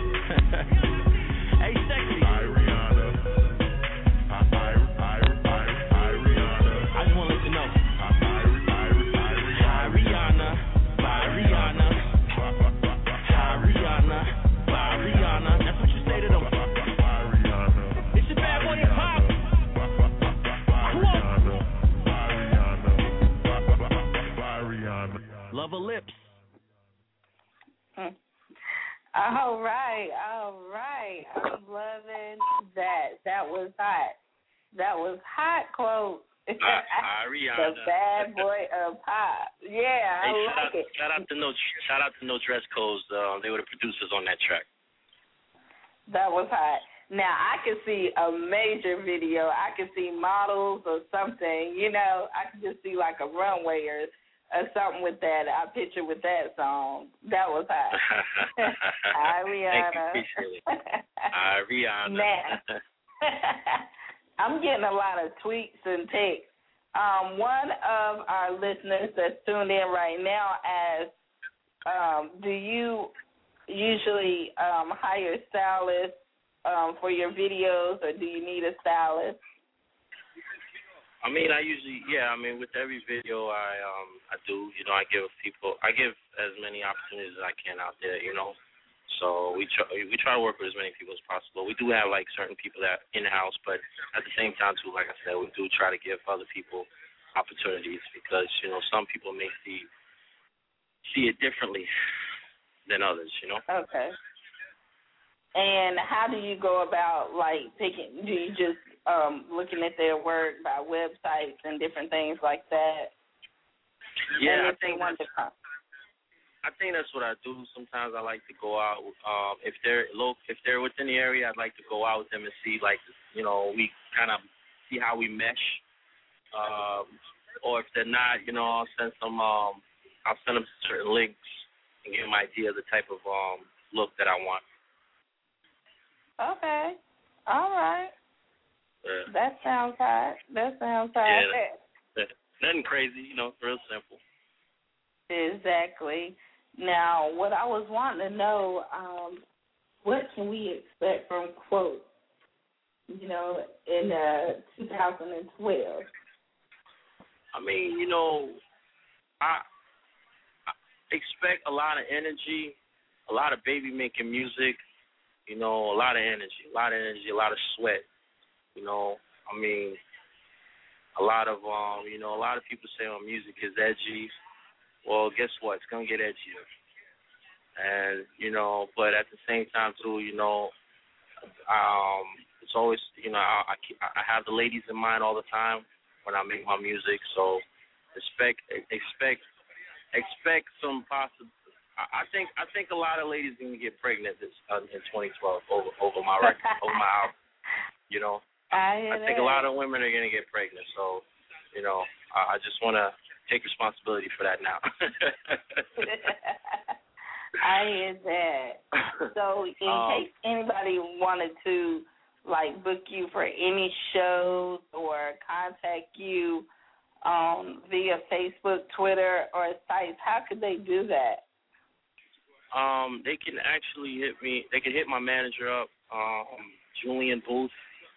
Hey, sexy. Hi, Rihanna. Hi, hi, hi, hi, hi, Rihanna. I just wanna let you know. Hi, hi, hi, hi, Hi Rihanna, bye Rihanna. Hi Rihanna, bye Rihanna. That's what you say to them. Hi, Rihanna. It's your bad boy hip hop. Love her lips. All right, all right. I'm loving that. That was hot. That was hot, Quote. Hi, Rihanna. The bad boy of pop. Yeah, I hey, like shout out, it. Shout out to no, shout out to No Dress Codes. Uh, they were the producers on that track. That was hot. Now I could see a major video. I could see models or something. You know, I could just see like a runway or, or something with that. I picture with that song. That was hot. Hi, Rihanna. Thank you, appreciate it. Hi, Rihanna. Now, I'm getting a lot of tweets and texts. Um, one of our listeners that's tuned in right now asks, um, do you usually um, hire stylists um, for your videos, or do you need a stylist? I mean, I usually, yeah. I mean, with every video, I um, I do. You know, I give people, I give as many opportunities as I can out there. You know, So we try we try to work with as many people as possible. We do have like certain people that in house, but at the same time too, like I said, we do try to give other people opportunities because you know some people may see see it differently than others. You know. Okay. And how do you go about like picking? Do you just um, looking at their work by websites and different things like that? Yeah, and if I think they want to come. I think that's what I do. Sometimes I like to go out. Um, if they're low, if they're within the area, I'd like to go out with them and see, like, you know, we kind of see how we mesh. Um, or if they're not, you know, I'll send some. Um, I'll send them certain links and give them an idea of the type of um look that I want. Okay. All right. Yeah. That sounds hot. That sounds hot. Yeah. That, nothing crazy, you know. Real simple. Exactly. Now, what I was wanting to know, um, what can we expect from Quote, you know, in uh, two thousand twelve? I mean, you know, I, I expect a lot of energy, a lot of baby making music, you know, a lot of energy, a lot of energy, a lot of sweat, you know. I mean, a lot of, um, you know, a lot of people say my music is edgy. Well, guess what? It's going to get edgier. And, you know, but at the same time, too, you know, um, it's always, you know, I, I, I have the ladies in mind all the time when I make my music. So expect, expect, expect some possible. I think I think a lot of ladies are going to get pregnant this, uh, in twenty twelve over, over my record, over my album. You know, I, I think a lot of women are going to get pregnant. So, you know, I, I just want to take responsibility for that now. I hear that. So in um, case anybody wanted to, like, book you for any shows or contact you um, via Facebook, Twitter, or sites, how could they do that? Um, they can actually hit me. They can hit my manager up, um, Julian Booth,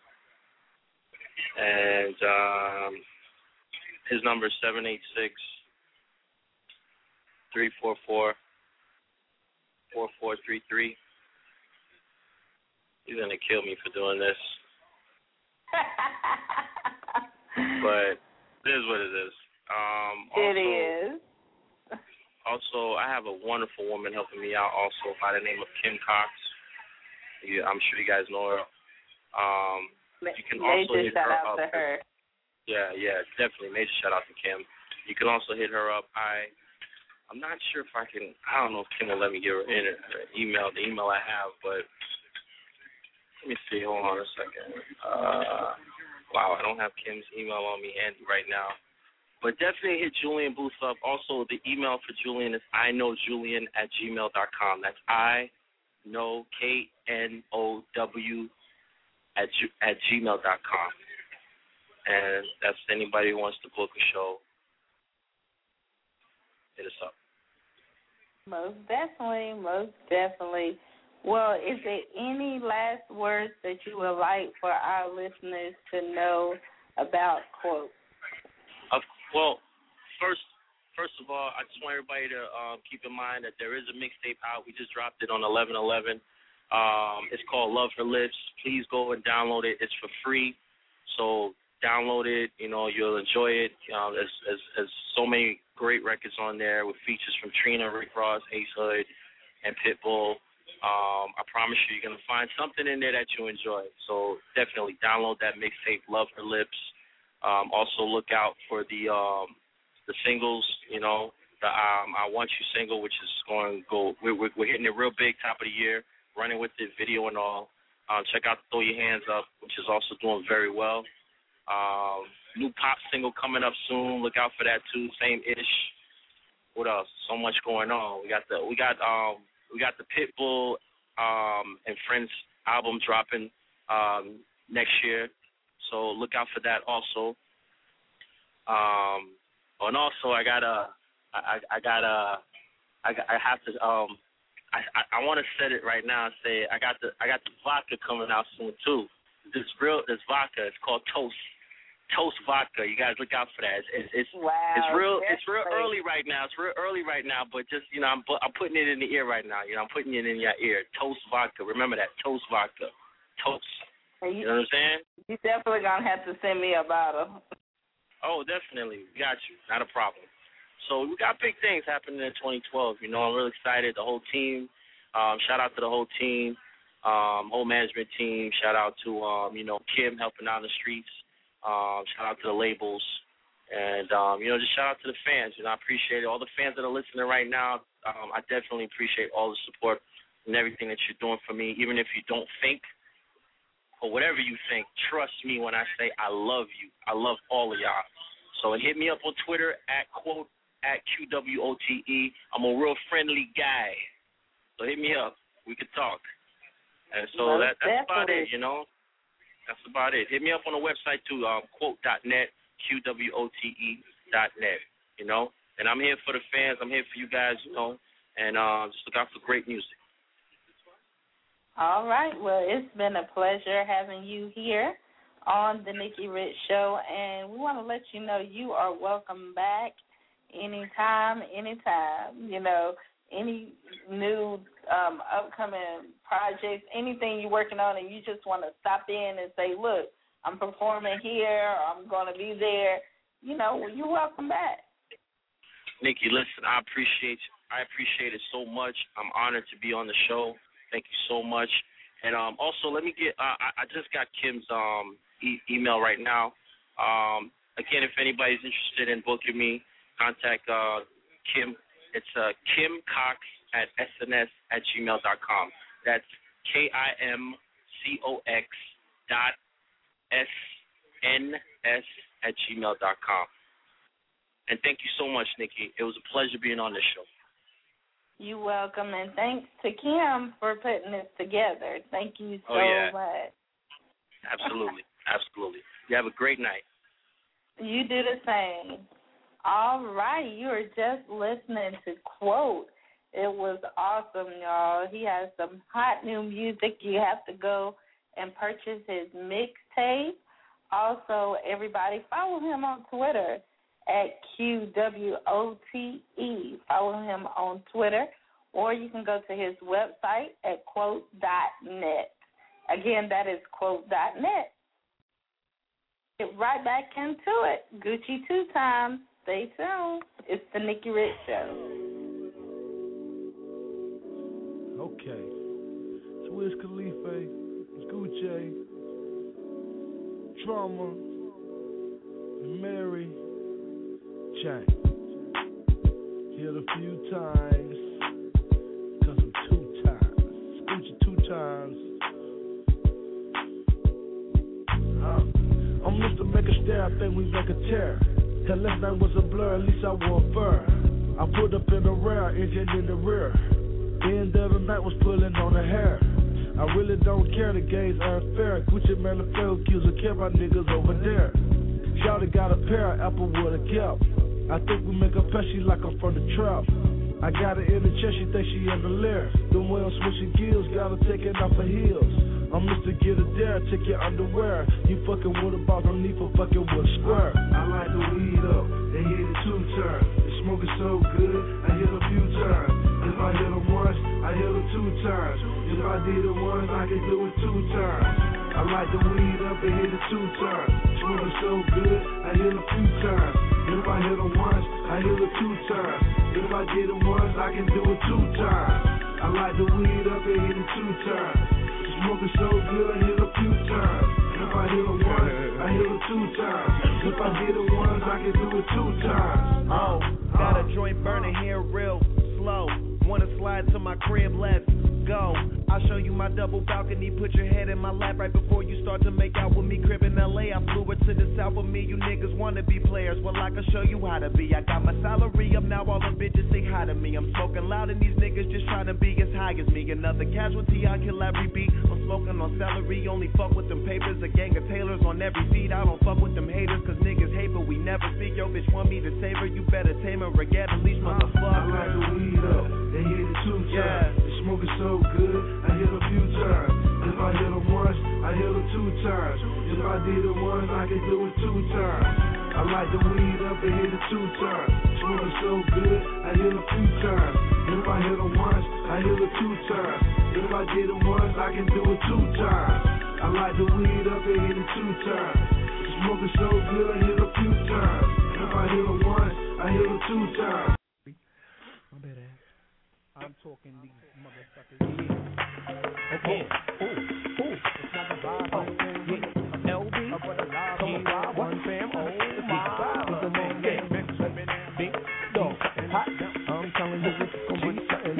and um, his number is seven eight six, three four four, four four three three. He's going to kill me for doing this. But it is what it is. Um, also, it is. Also, I have a wonderful woman helping me out also by the name of Kim Cox. Yeah, I'm sure you guys know her. Um, you can also hit shout her out up. to her. Yeah, yeah, definitely. Major shout out to Kim. You can also hit her up. I, I'm not sure if I can. I don't know if Kim will let me give her in her email, the email I have, but let me see. Hold on a second. Uh, wow, I don't have Kim's email on me handy right now. But definitely hit Julian Booth up. Also, the email for Julian is I know Julian at gmail dot com. That's I know K N O W at at gmail dot com. And that's anybody who wants to book a show. Hit us up. Most definitely, most definitely. Well, is there any last words that you would like for our listeners to know about Quote? Uh, well, first, first of all, I just want everybody to um, keep in mind that there is a mixtape out. We just dropped it on eleven eleven. Um, it's called Love Her Lips. Please go and download it. It's for free. So download it. You know, you'll enjoy it. Um, there's, there's, there's so many great records on there with features from Trina, Rick Ross, Ace Hood, and Pitbull. Um, I promise you, you're going to find something in there that you enjoy. So definitely download that mixtape, Love Her Lips. Um, also look out for the um, the singles, you know, the um, I Want You single, which is going to go, we're, we're, we're hitting it real big, top of the year, running with the video and all. Um, check out Throw Your Hands Up, which is also doing very well. Um, new pop single coming up soon. Look out for that too. Same-ish. What else? So much going on. We got the we got um we got the Pitbull um and Friends album dropping um next year. So look out for that also. Um, and also I got a I I got a I I have to um I I, I want to set it right now and say I got the I got the vodka coming out soon too. This real this vodka. It's called Toast. Toast Vodka. You guys look out for that. It's it's, wow, it's real it's real great. early right now. It's real early right now, but just you know I'm I'm putting it in the ear right now. You know I'm putting it in your ear. Toast Vodka. Remember that. Toast Vodka. Toast. You, you know what I'm saying? You definitely gonna have to send me a bottle. Oh, definitely. We got you. Not a problem. So we got big things happening in twenty twelve. You know I'm really excited. The whole team. Um, shout out to the whole team, um, whole management team. Shout out to um, you know Kim helping out in the streets. Um, shout out to the labels, and um, you know, just shout out to the fans. You know, I appreciate it. All the fans that are listening right now, um, I definitely appreciate all the support and everything that you're doing for me. Even if you don't think, or whatever you think, trust me when I say I love you. I love all of y'all. So hit me up on Twitter at quote at Q W O T E. I'm a real friendly guy, so hit me up. We could talk. And so that, that's about it. You know. That's about it. Hit me up on the website, too, um, quote dot net, Q W O T E dot net, you know. And I'm here for the fans. I'm here for you guys, you know, and uh, just look out for great music. All right. Well, it's been a pleasure having you here on the Nikki Rich Show, and we want to let you know you are welcome back anytime, anytime, you know, any new um, upcoming projects, anything you're working on and you just want to stop in and say, look, I'm performing here, or I'm going to be there, you know, well, you're welcome back. Nikki, listen, I appreciate I appreciate it so much. I'm honored to be on the show. Thank you so much. And um, also, let me get, uh, I, I just got Kim's um, e- email right now. Um, again, if anybody's interested in booking me, contact uh, Kim. It's uh, Kim Cox at S N S at gmail dot com. That's K I M C O X dot S N S at gmail dot com. And thank you so much, Nikki. It was a pleasure being on this show. You're welcome, and thanks to Kim for putting this together. Thank you so oh, yeah. much. Absolutely. Absolutely. You have a great night. You do the same. All right, you are just listening to Quote. It was awesome, y'all. He has some hot new music. You have to go and purchase his mixtape. Also, everybody, follow him on Twitter at Q W O T E. Follow him on Twitter, or you can go to his website at quote dot net. Again, that is quote dot net. Get right back into it. Gucci two times. Stay tuned. It's the Nikki Rich Show. Okay. It's Wiz Khalifa, it's Gucci, Trauma, and Mary Chain. Hit a few times, cause I'm two times. It's Gucci two times. Uh, I'm Mister Make a Stare, I think we make a tear. Hell, last night was a blur, at least I wore fur. I put up in the rear, engine in the rear. End of the night was pulling on the hair. I really don't care, the game's unfair. Gucci man, the fail kills a care about niggas over there. Shawty got a pair, Apple would have kept. I think we make a pet, she like I'm from the trap. I got her in the chest, she think she in the lair. The way I'm switching gears, got her taking off her heels. I'm Mister Get It There, take your underwear. You fucking with a boss, no need for fucking with a square. I like the weed up, and hit it two turns. The smoke is so good, I hit a few times. If I hit them once, I hit them two times. If I did it once, I can do it two times. I like the weed up and hit it two times. Smoke is so good, I hit a few times. If I hit them once, I hit it two times. If I did it once, I can do it two times. I like the weed up and hit it two times. Smoking so good, I hit a few times. If I hit it once, I hit it two times. If I did it once, I can do it two times. Oh, got a joint burning here real slow. Wanna slide to my crib, let's go. I'll show you my double balcony, put your head in my lap right before you start to make out with me. Crib in L A, I flew her to the south with me. You niggas wanna be players, well I can show you how to be. I got my salary up now, all the bitches say hi to me. I'm smoking loud and these niggas just trying to be as high as me. Another casualty, I kill every beat. I'm smoking on celery, only fuck with them papers. A gang of tailors on every feed. I don't fuck with them haters, cause niggas hate but we never speak. Yo bitch want me to save her, you better tame her or get at least motherfucker. I like the weed up, they hit it two times. Yeah. The smoke is so good, I hit a few times. If I hit them once, I hit them two times. If I I did it once, I can do it two times. I light the weed up and hit it two times. Smoking so good, I hit it a few times. If I hit it once, I hit it two times. If I did it once, I can do it two times. I light the weed up and hit it two times. Smoking so good, I hit it a few times. If I hit it once, I hit it two times. My bad ass. I'm talking these motherfuckers. Yeah. Okay. Ooh, ooh, ooh. It's not the vibe. Oh, yeah. L B. Up on the live. T Y. One fam. Oh, my. With the man. Yeah. Big dog. Hot. I'm telling you, it's gonna be something.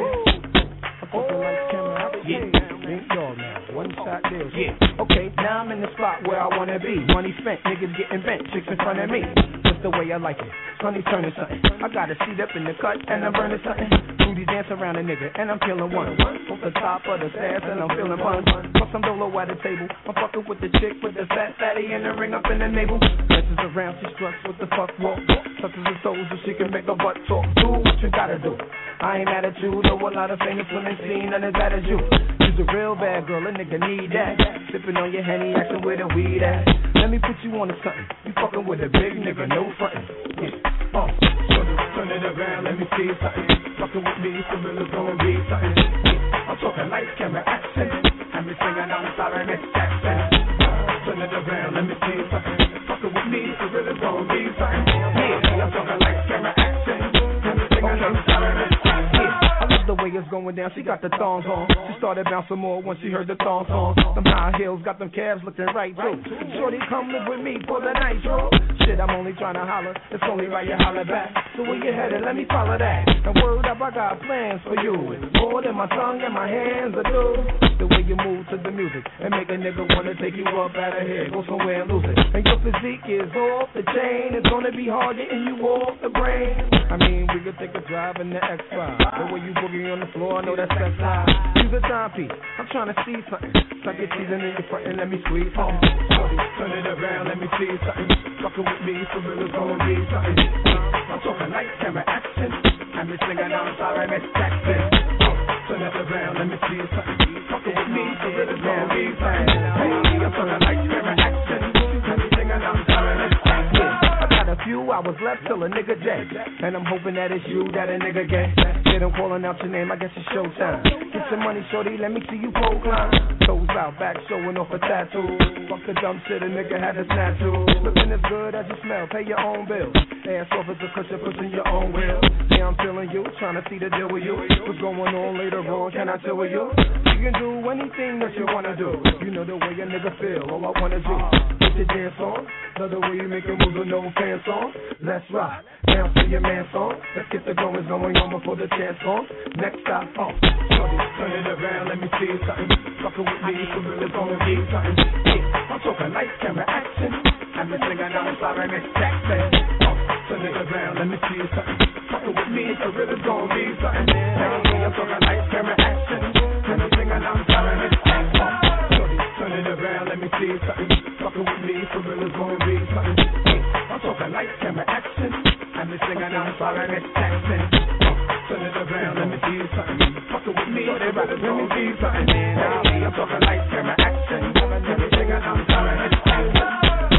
I'm talking like camera. Yeah. Big dog now. One shot deal. Yeah. Okay, now I'm in the spot where I wanna be. Money spent, niggas getting bent, chicks in front of me. Just the way I like it. Sunny turning something. I got a seat up in the cut and I'm burning something. Rudy dance around a nigga and I'm feeling one. Off the top of the stairs and I'm feeling fun. Plus I'm dolo at the table. I'm fucking with the chick with the fat fatty and the ring up in the navel. Dances around, she struts with the fuck walk. Touches her toes so she can make her butt talk. Do what you gotta do. I ain't mad at you, though a lot of famous women seen none as bad as you. You's a real bad girl, a nigga need that. Sipping on your Henny, asking where the weed at. Let me put you on to something. You fucking with a big nigga, no frontin'. Yeah. Oh, so turn it around, let me see something. Fucking with me, so really gonna be something. Yeah. I'm talking lights, camera, action. And me singing on the side of Miss Jackson. Turn it around, let me see something. Fucking with me, so really gonna be something. Yeah, I'm talking lights, camera, action. And me singing on the side of Miss Jackson. I love the way it's going down, she got the thongs on. She started bouncing more once she heard the thong song. Some high heels got them calves looking right too. Shorty, come live with me for the night, bro. Shit, I'm only trying to holler. It's only right you holler back. So where you headed? Let me follow that. And word up, I got plans for you. It's more than my tongue and my hands are do. The way you move to the music and make a nigga wanna take you up out of here, go somewhere and lose it. And your physique is off the chain. It's gonna be hard getting you off the brain. I mean, we could take a drive in the X five. The way you boogie on the floor, I know that's sex high. Use a timepiece. I'm trying to see something. Suck your teeth in your front and let me squeeze something. Turn it around, let me see something. Fucking with me, so really gonna be something. I'm talking lights, camera, action. I'm just singing, I'm sorry, Miss Jackson. Turn it around, let me see something. Fucking with me, so really gonna be something. Hey, I'm talking lights, camera, action. I'm just singing, I'm sorry, Miss Jackson. I got a few hours left till a nigga J. And I'm hoping that it's you that a nigga get. Get him calling out your name, I guess it's showtime. Get some money, shorty, let me see you pole climb. Toes out, back showing off a tattoo. Fuck the dumb shit, a nigga had a snap too. Looking as good as you smell, pay your own bill. Ass off as a cushion, pushing your own wheel. Yeah, I'm feeling you, trying to see the deal with you. What's going on later on, can I chill with you? You can do anything that you wanna do. You know the way a nigga feel, all I wanna do. Put your dance on, love the way you make it move with no pants on. Let's rock, now to your man song. Let's get the goings going on before the chance on. Next stop, oh, shorty, turn it around, let me see something. Fucking with me, so really gonna be something. Yeah, I'm talking lights, camera, action. I'm just singing, I'm sorry, Miss Jackson. Oh, turn it around, let me see something. Fucking with me, so really gonna be something. Hey, I'm talking lights, camera, action. I'm just singing, I'm sorry, Miss Jackson. Shorty, turn it around, let me see something. Fucking with me, so really gonna be something. Yeah, I'm talking lights, camera, action. I'm just singing, I'm sorry, Miss Jackson. Turn it around, let me see something. Fucking with me, so they rather let me see something. Hey, I'm talking lights, camera, action. Let me sing, I'm sorry, Miss Jackson.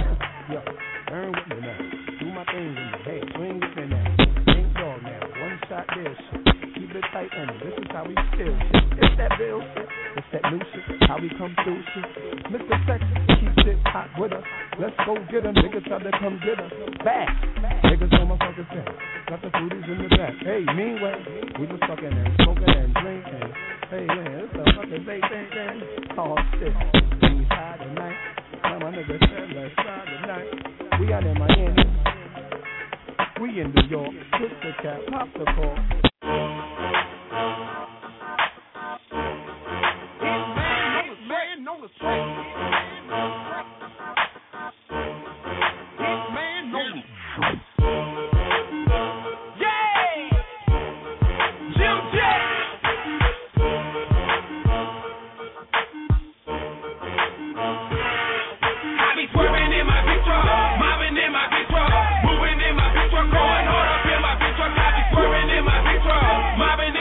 Yo, earn with me now. Do my thing with me. Hey, swing with me now. Ain't dog now. One shot deal shit. Keep it tight on it. This is how we steal shit. It's that bill shit. It's that new shit. How we come through shit. Mister Sexy, keep shit hot with us. Let's go get them. Niggas try to come get us. Back. Niggas on my fucking set. Got the foodies in the back. Hey, meanwhile, we was fucking and smoking and drinking. Hey, man, it's a fucking day thing, man. Oh, shit. We high tonight. Now my niggas said, let's try tonight. We out in Miami. We in New York. Twist the cap, pop the cork. Hitman on the track. Hitman on the track. Mobbing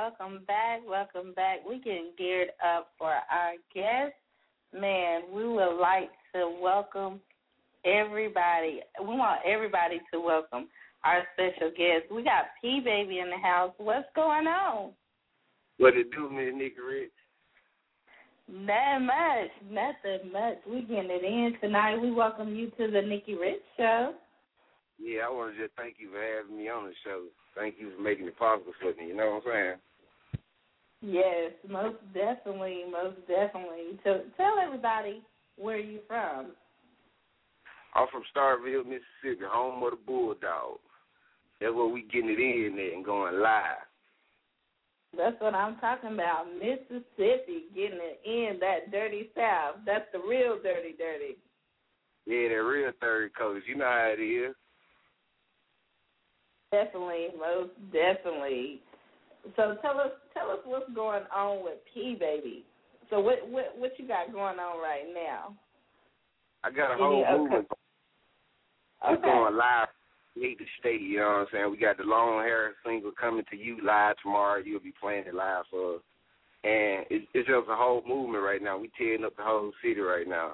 welcome back, welcome back. We're getting geared up for our guest. Man, we would like to welcome everybody. We want everybody to welcome our special guest. We got P Baby in the house. What's going on? What it do, Miss Nikki Rich? Not much, nothing much. We getting it in tonight. We welcome you to the Nikki Rich Show. Yeah, I want to just thank you for having me on the show. Thank you for making it possible for me. You know what I'm saying? Yes, most definitely, most definitely. So tell everybody where you're from. I'm from Starkville, Mississippi, home of the Bulldogs. That's where we getting it in there and going live. That's what I'm talking about. Mississippi, getting it in, that dirty South. That's the real dirty, dirty. Yeah, that real third coast. You know how it is. Definitely, most definitely. So tell us, tell us what's going on with P Baby. So what, what, what you got going on right now? I got a whole Any movement. Okay. It's going live. Need to stay. You know what I'm saying? We got the Long Hair single coming to you live tomorrow. You'll be playing it live for us. And it, it's just a whole movement right now. We tearing up the whole city right now.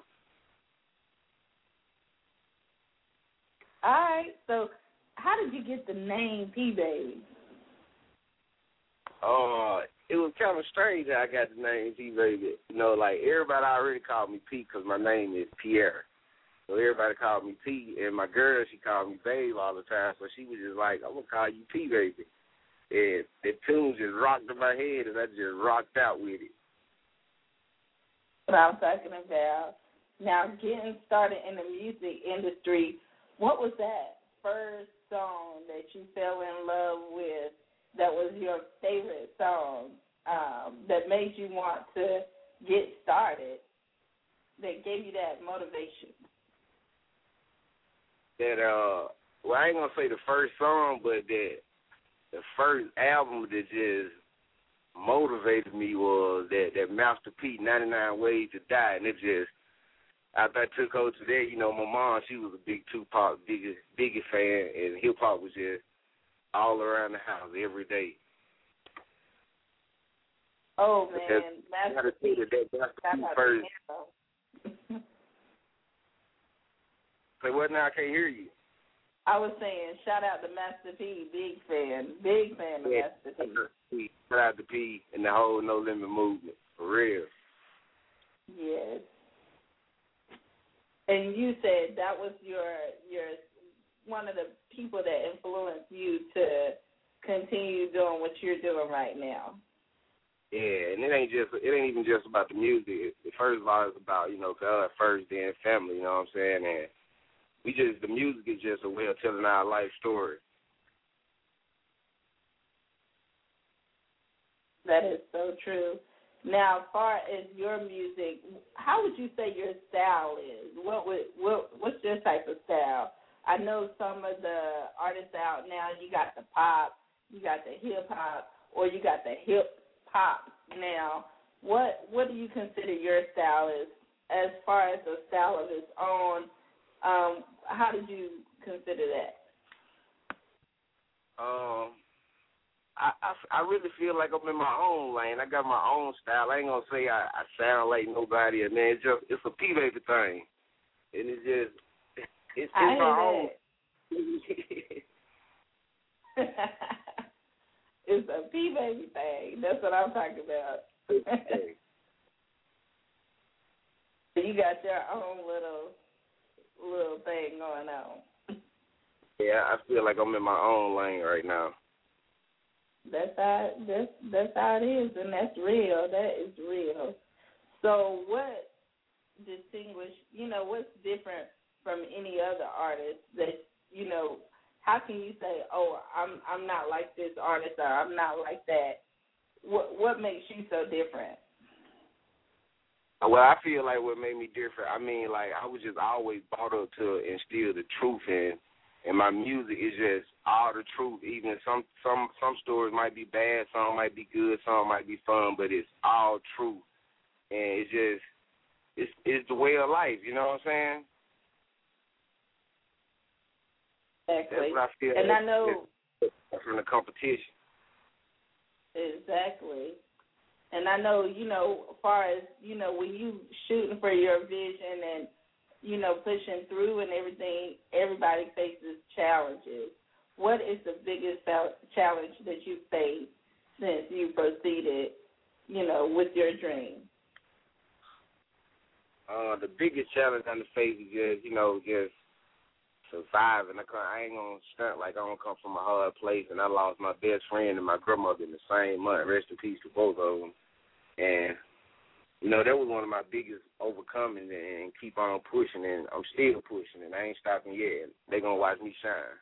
All right. So how did you get the name P Baby? Uh, it was kind of strange that I got the name P Baby. You know, like everybody already called me P because my name is Pierre. So everybody called me P, and my girl, she called me Babe all the time. So she was just like, I'm going to call you P Baby. And the tune just rocked in my head, and I just rocked out with it. What I'm talking about. Now, getting started in the music industry, what was that first song that you fell in love with that was your favorite song um, that made you want to get started, that gave you that motivation? That, uh, well, I ain't going to say the first song, but that the first album that just motivated me was that, that Master P, ninety-nine Ways to Die. And it just, after I took over to that, you know, my mom, she was a big Tupac, biggest, biggest fan, and hip-hop was just all around the house every day. Oh, man. Master P. That, that Master P first. Say what now? I can't hear you. I was saying, shout out to Master P, big fan, big fan of yeah, Master P. Shout out to P and the whole No Limit movement, for real. Yes. And you said that was your your one of the people that influenced you to continue doing what you're doing right now. Yeah, and it ain't just it ain't even just about the music. It, first of all, it's about, you know, God first, then family. You know what I'm saying? And we just, the music is just a way of telling our life story. That is so true. Now, as far as your music, how would you say your style is? What would what what's your type of style? I know some of the artists out now, you got the pop, you got the hip hop, or you got the hip hop. Now, what what do you consider your style is as far as a style of its own? Um, how did you consider that? Um, I, I, I really feel like I'm in my own lane. I got my own style. I ain't gonna say I, I sound like nobody, and then it's just it's a P Baby thing, and it's just it's, it's I my own. It's a P Baby thing. That's what I'm talking about. So you got your own little little thing going on. Yeah, I feel like I'm in my own lane right now. That's how that's that's how it is, and that's real. That is real. So what distinguish? You know, what's different from any other artist that you know? How can you say, oh, I'm I'm not like this artist, or I'm not like that? What what makes you so different? Well, I feel like what made me different, I mean, like, I was just always brought up to instill the truth in, and my music is just all the truth. Even some some some stories might be bad, some might be good, some might be fun, but it's all true. And it's just, it's it's the way of life, you know what I'm saying? Exactly. That's what I feel. And I know from the competition. Exactly. And I know, you know, as far as, you know, when you shooting for your vision and, you know, pushing through and everything, everybody faces challenges. What is the biggest challenge that you faced since you proceeded, you know, with your dream? Uh, the biggest challenge on the face is just, you know, just surviving. I, I ain't going to stunt like I don't come from a hard place, and I lost my best friend and my grandmother in the same month. Rest in peace to both of them. And, you know, that was one of my biggest overcomings, and keep on pushing, and I'm still pushing, and I ain't stopping yet. They going to watch me shine.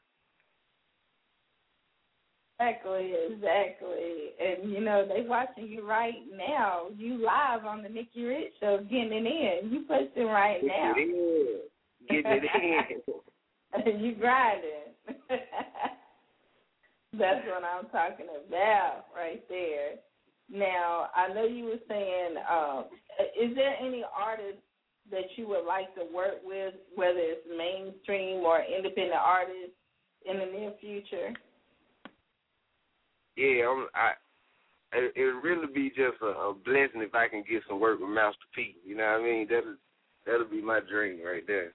Exactly, exactly. And, you know, they watching you right now. You live on the Nikki Rich Show, getting it in. You pushing right Get now. It in. Getting it in. You grinding. That's what I'm talking about right there. Now, I know you were saying, um, is there any artist that you would like to work with, whether it's mainstream or independent artists, in the near future? Yeah, I'm, I. It would really be just a, a blessing if I can get some work with Master P. You know what I mean? That'll that'll be my dream right there.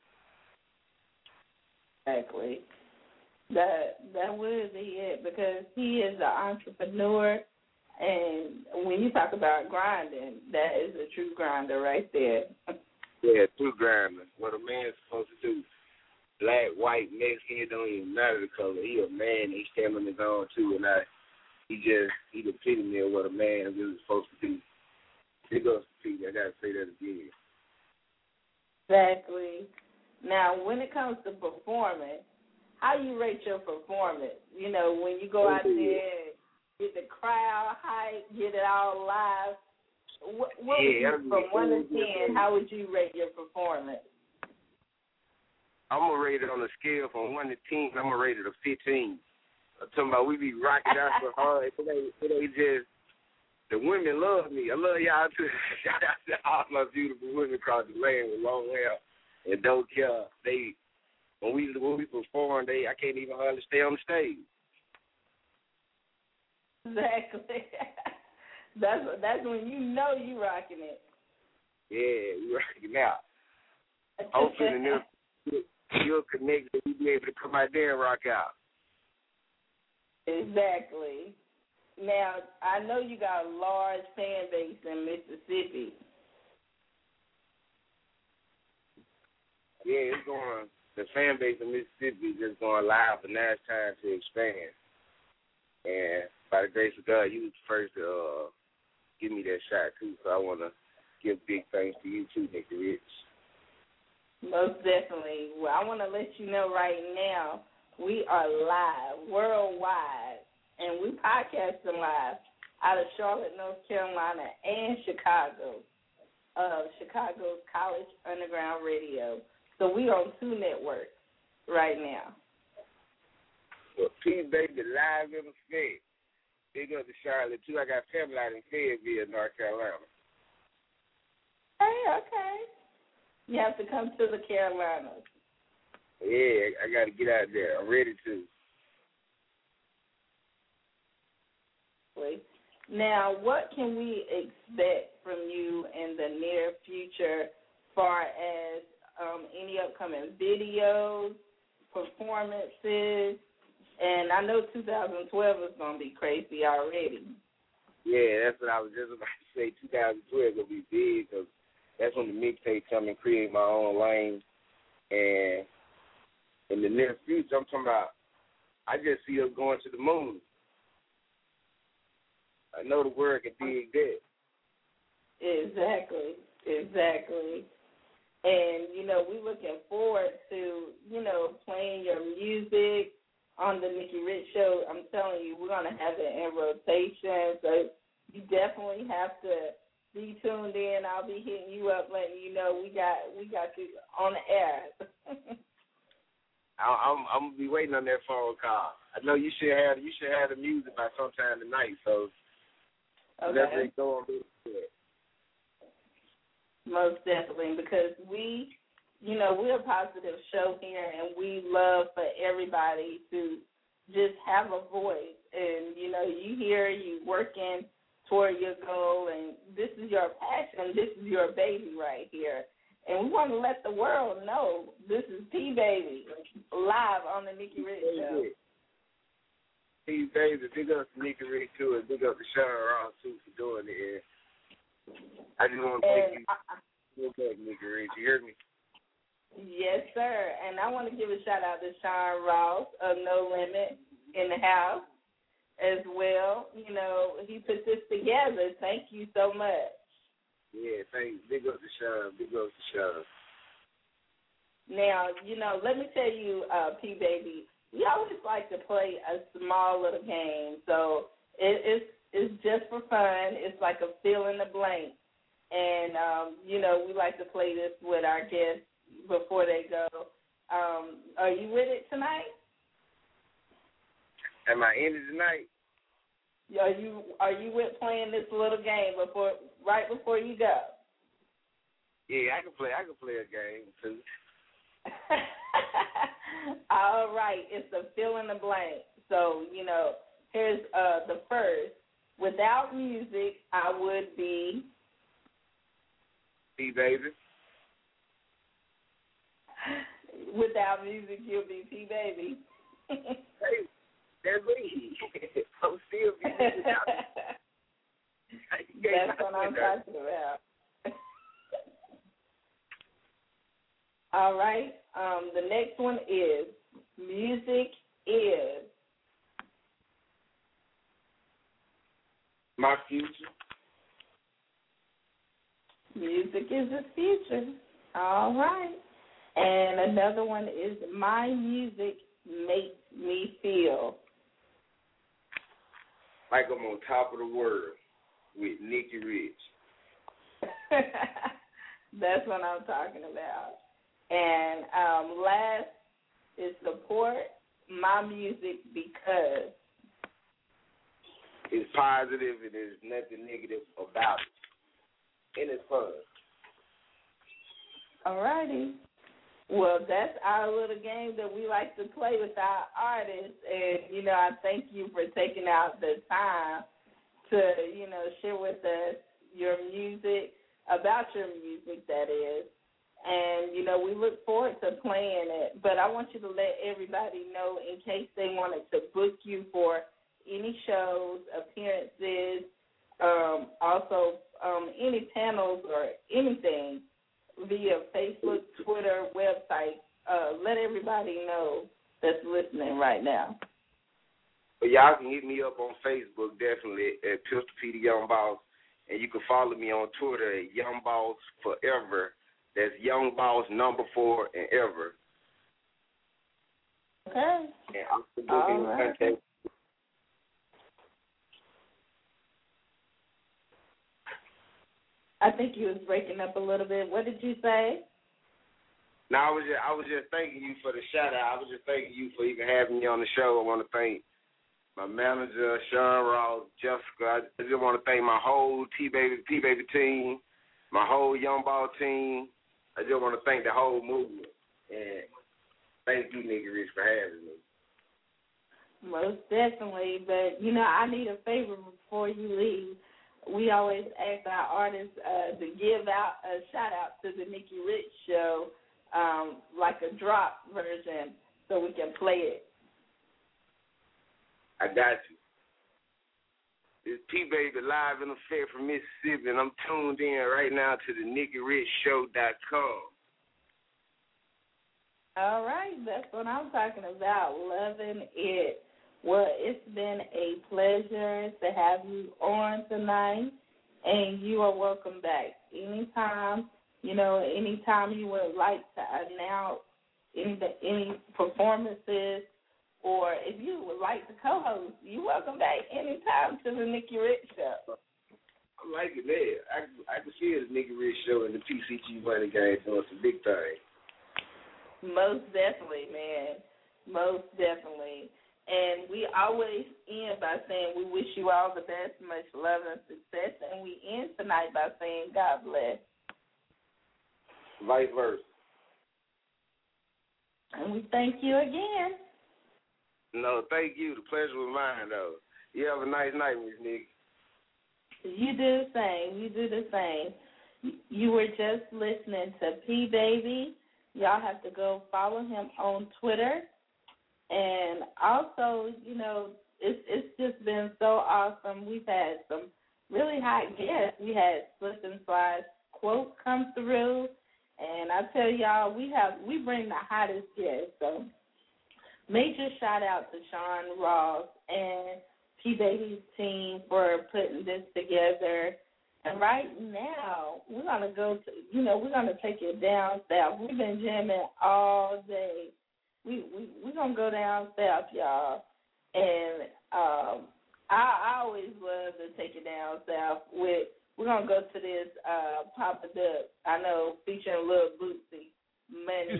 Exactly. That that would be it, because he is an entrepreneur, and when you talk about grinding, that is a true grinder right there. Yeah, true grinder. What a man's supposed to do. Black, white, Mexican, it don't even matter the color. He a man. He stand on his own too, and I. He just, he the epitome of what a man is supposed to be. Big ups to Pete. I got to say that again. Exactly. Now, when it comes to performing, how you rate your performance? You know, when you go out there, get the crowd hype, get it all live. What, what yeah, would you, from one to ten, how would you rate your performance? I'm going to rate it on a scale from one to ten. I'm going to rate it a fifteen. I'm talking about we be rocking out so hard. It ain't, it ain't just, the women love me. I love y'all too. Shout out to all my beautiful women across the land with long hair and don't care. They, when we when we perform, they I can't even hardly stay on the stage. Exactly. that's that's when you know you rocking it. Yeah, we rocking out. Hopefully, in this, you'll connect that we be able to come out there and rock out. Exactly. Now, I know you got a large fan base in Mississippi. Yeah, it's going, the fan base in Mississippi is just going live, but now it's time to expand. And by the grace of God, you was the first to uh, give me that shot, too, so I want to give big thanks to you, too, Nikki Rich. Most definitely. Well, I want to let you know right now, we are live worldwide, and we podcasting live out of Charlotte, North Carolina, and Chicago, uh, Chicago's College Underground Radio. So we on two networks right now. Well, P Baby live in effect. Big up to Charlotte, too. I got family out in Fayetteville, North Carolina. Hey, okay. You have to come to the Carolinas. Yeah, I got to get out there. I'm ready to. Now, what can we expect from you in the near future as far as um, any upcoming videos, performances? And I know two thousand twelve is going to be crazy already. Yeah, that's what I was just about to say. two thousand twelve is going to be big because that's when the mixtape come and create my own lane. And in the near future, I'm talking about, I just see us going to the moon. I know the world can dig that. Exactly, exactly. And, you know, we're looking forward to, you know, playing your music on the Nikki Rich Show. I'm telling you, we're going to have it in rotation, so you definitely have to be tuned in. I'll be hitting you up, letting you know we got we got you on the air. I'm I'm gonna be waiting on that phone call. I know you should have you should have the music by sometime tonight, so okay. Definitely go on it. Most definitely, because we, you know, we're a positive show here, and we love for everybody to just have a voice and you know you here, you working toward your goal, and this is your passion. This is your baby right here, and we want to let the world know this is P Baby live on the Nikki Rich Show. P Baby, big up to Nikki Rich too, and big up to Sean Ross too for doing it. I just want to thank you. Real back, Nikki Rich. You hear me? Yes, sir. And I want to give a shout out to Sean Ross of No Limit in the house as well. You know, he put this together. Thank you so much. Yeah, thanks. Big up to Sean. Big up to Sean. Now, you know, let me tell you, uh, P Baby, we always like to play a small little game. So it, it's it's just for fun. It's like a fill in the blank. And, um, you know, we like to play this with our guests before they go. Um, are you with it tonight? Am I in it tonight? Are you are you with playing this little game before right before you go? Yeah, I can play. I can play a game too. All right, it's a fill in the blank. So you know, here's uh, the first. Without music, I would be P Baby. Without music, you'll be P Baby. Hey, that's me. I'm still P Baby. That's what I'm talking about. All right. Um, the next one is music is my future. Music is the future. All right. And another one is my music makes me feel like I'm on top of the world with Nikki Rich. That's what I'm talking about. And um, last is support my music because it's positive and there's nothing negative about it. And it's fun. All righty. Well, that's our little game that we like to play with our artists. And, you know, I thank you for taking out the time to, you know, share with us your music, about your music, that is. And, you know, we look forward to playing it. But I want you to let everybody know in case they wanted to book you for any shows, appearances, um, also um, any panels or anything via Facebook, Twitter, website. Uh, let everybody know that's listening right now. Well, y'all can hit me up on Facebook, definitely, at Pistol P the Young Boss. And you can follow me on Twitter at Young Boss Forever. That's Young Boss number four and ever. Okay. And I'm All right. contact. I think you was breaking up a little bit. What did you say? No, I was just I was just thanking you for the shout out. I was just thanking you for even having me on the show. I want to thank my manager, Sean Ross, Jessica. I just want to thank my whole T Baby P Baby team, my whole Young Ball team. I just want to thank the whole movement. And thank you, Nikki Rich, for having me. Most definitely. But, you know, I need a favor before you leave. We always ask our artists uh, to give out a shout-out to the Nikki Rich Show, um, like a drop version, so we can play it. I got you. It's P Baby live in effect from Mississippi, and I'm tuned in right now to the Nikki Rich Show dot com. All right, that's what I'm talking about, loving it. Well, it's been a pleasure to have you on tonight, and you are welcome back anytime. You know, anytime you would like to announce any any performances, or if you would like to co-host, you're welcome back anytime to the Nikki Rich Show. I like it there. I, I can see the Nikki Rich Show and the P C G Money Game doing some big things. Most definitely, man. Most definitely. And we always end by saying we wish you all the best, much love and success. And we end tonight by saying God bless. Vice versa. And we thank you again. No, thank you. The pleasure was mine, though. You have a nice night, Miss Nick. You do the same. You do the same. You were just listening to P Baby. Y'all have to go follow him on Twitter. And also, you know, it's it's just been so awesome. We've had some really hot guests. We had Slip and Slide Quote come through. And I tell y'all, we have we bring the hottest guests. So major shout out to Sean Ross and P Baby's team for putting this together. And right now, we're gonna go to you know we're gonna take it down south. We've been jamming all day. We we we're gonna go down south, y'all. And um, I, I always love to take it down south with. We're going to go to this uh, Papa Duck, I know, featuring Lil Bootsy. Money.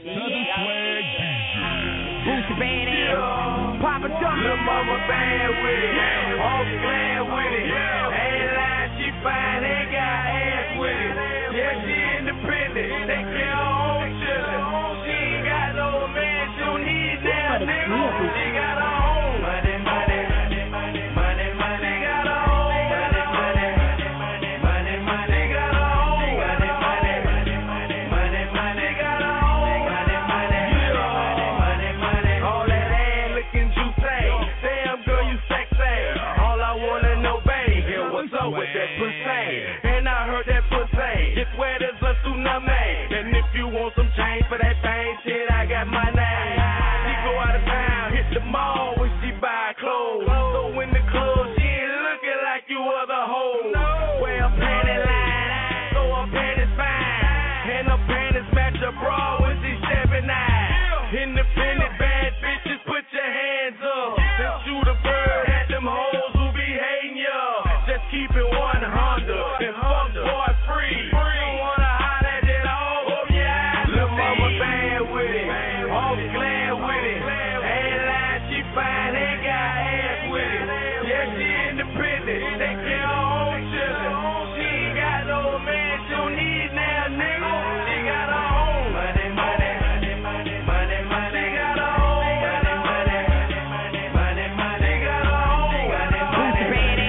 Bootsy badass. Papa Duck. Lil' mama bad with it. All glad with it. Ain't lying, she fine, ain't got ass with it. Yeah, she independent. Take care of her own children. She ain't got no man, she don't need that nigga. She got her own money, money. And I heard that pussy, it's where there's a tsunami. And if you want some change for that thing, shit, I got my name. She go out of town, hit the mall when she buy clothes. So in the club, she ain't looking like you other hoes. Wear a panty line, so her panties fine. And her panties match her bra when she stepping out. Independent bad bitches, put your hands up. And shoot a bird at them hoes who be hating ya. Just keep it one hundred and fuck boy free. Don't wanna holler at it all. Oh yeah, lil' mama bad with it, all glad with it. Ain't lying, she fine, ain't got ass with it. Yeah, she independent, take care of her own children. She ain't got no man, she don't need now nigga. She got her own money, money, money, money, money. She got her own money, money, money, money. She got her own money, money.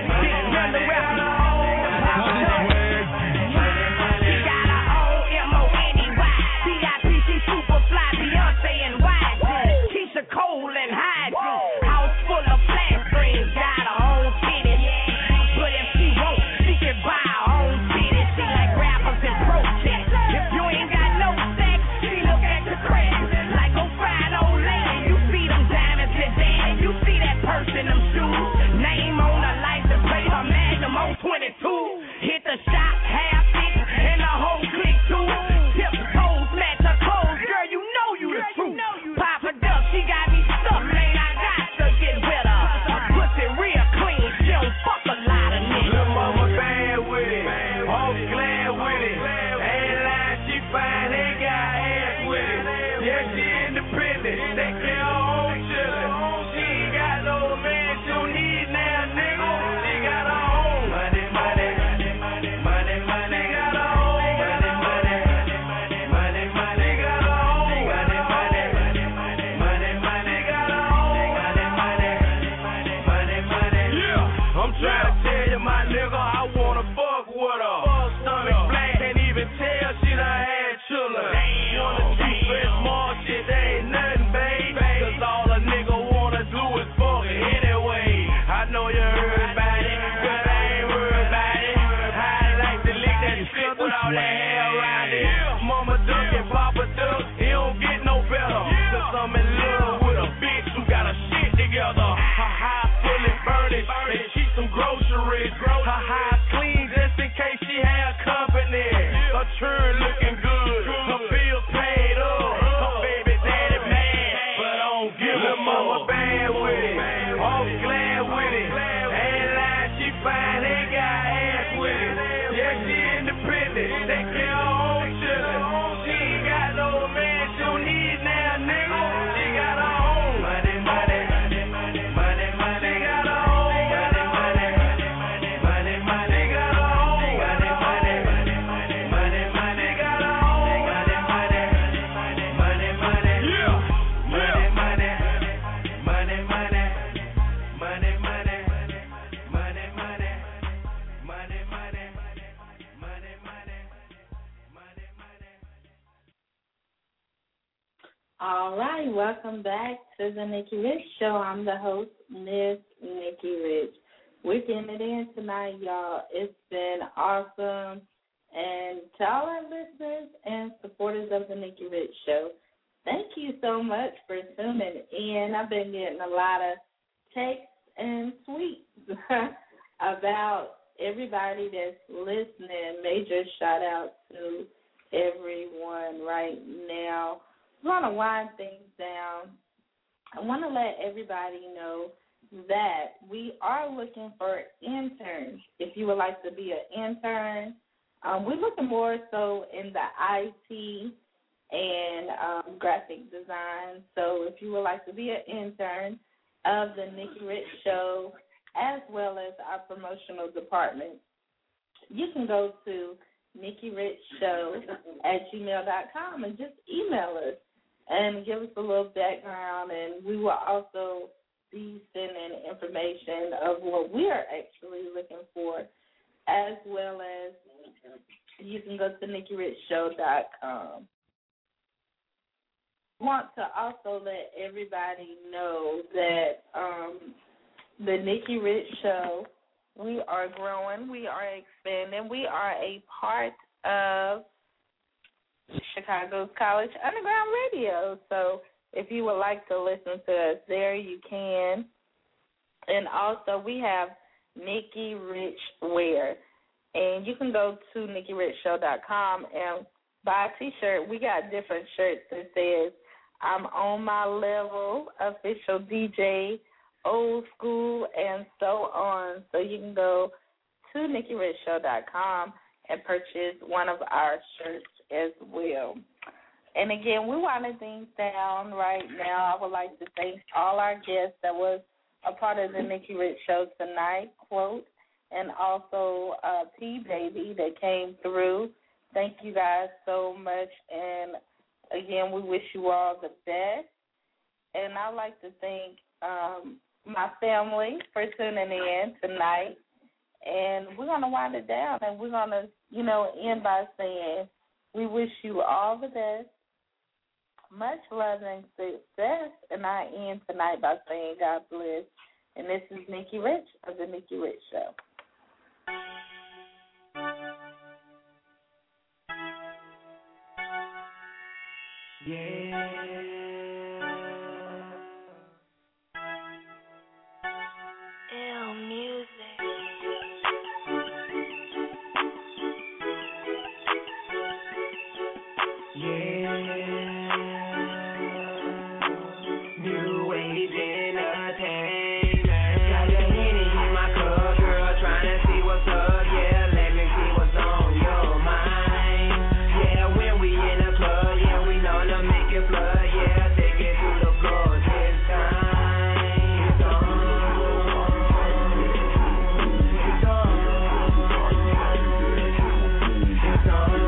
Cold and hydrate, house full of flat screens, got her own titties. But if she won't, she can buy her own titties. She like rappers and protests. If you ain't got no sex, she look at the crack. Like a fine old lady, you see them diamonds and daddy. You see that purse in them shoes. Name on her license plate, her Magnum on twenty-two. Hit the shop, half it, and the whole click too. Tip toes, match her clothes, girl, you know you the truth. Papa Duck, she got me stuck, man, I got to get with her. Her pussy real clean, she don't fuck a lot of niggas. Lil' mama bad with it, all glad with it. Ain't lying, she fine, ain't got ass with it. Yeah, she independent, take care of her own children. She ain't got no man, she don't need now nigga. She got her own money, money, money, money, money. She got her own money, money, money, money. She got her own money, money, money, money. Got her own money, money, money, money. Yeah, I'm trying to tell you, my nigga, I wanna fuck with her. Stomach flat, can't even tell she done had chillin'. Wanna keep it small shit, that ain't nothing, babe. Cause all a nigga wanna do is fuck anyway. I know you heard about it, but I ain't heard about it. I like to lick that shit with all that hair around it. Mama Duck and Papa Duck, it don't get no better. Cause I'm in love with a bitch who got her shit together. Her high fully furnished, and she some groceries. Her high clean just in case she had company. Her churn looking good, her bills paid up. Her baby daddy mad, but I don't give a mama bad with it, all glad with it. Ain't lying, she fine, ain't got ass with it. Yeah, she independent, take care of her own children. She ain't got no man, she don't need now nigga. She got her own money, money, money, money, money. She got her own money, money, money, money. She got her own money, money, money, money. She got her own money, money, money, money. Yeah, money, money, money, money, money, money. All right, welcome back to the Nikki Rich Show. I'm the host, Miss Nikki Rich. We're getting it in tonight, y'all. It's been awesome. And to all our listeners and supporters of the Nikki Rich Show, thank you so much for tuning in. I've been getting a lot of texts and tweets about everybody that's listening. Major shout out to everyone right now. I want to wind things down. I want to let everybody know that we are looking for interns. If you would like to be an intern, um, we're looking more so in the I T and um, graphic design. So if you would like to be an intern of the Nikki Rich Show, as well as our promotional department, you can go to Nikki Rich Show at gmail dot com and just email us and give us a little background, and we will also be sending information of what we are actually looking for, as well as you can go to Nikki Rich Show dot com. I want to also let everybody know that um, the Nikki Rich Show, we are growing, we are expanding, we are a part of Chicago's College Underground Radio. So if you would like to listen to us there, you can. And also we have Nikki Rich Wear. And you can go to Nikki Rich Show dot com and buy a T-shirt. We got different shirts that says, I'm on my level, official D J, old school, and so on. So you can go to Nikki Rich Show dot com and purchase one of our shirts as well. And again, we're winding things down right now. I would like to thank all our guests that was a part of the Nikki Rich Show tonight, quote, and also uh, P-Baby that came through. Thank you guys so much. And again, we wish you all the best. And I'd like to thank um, my family for tuning in tonight. And we're going to wind it down, and we're going to, you know, end by saying we wish you all the best, much love and success. And I end tonight by saying God bless. And this is Nikki Rich of the Nikki Rich Show. Yeah. Ill music. New age entertainment. Got the Henny in my cup, girl, trying to see what's up. Yeah, let me see what's on your mind. Yeah, when we in the club, yeah, we know to make it flood. Yeah, take it to the floor. This time, it's on. It's on. It's on.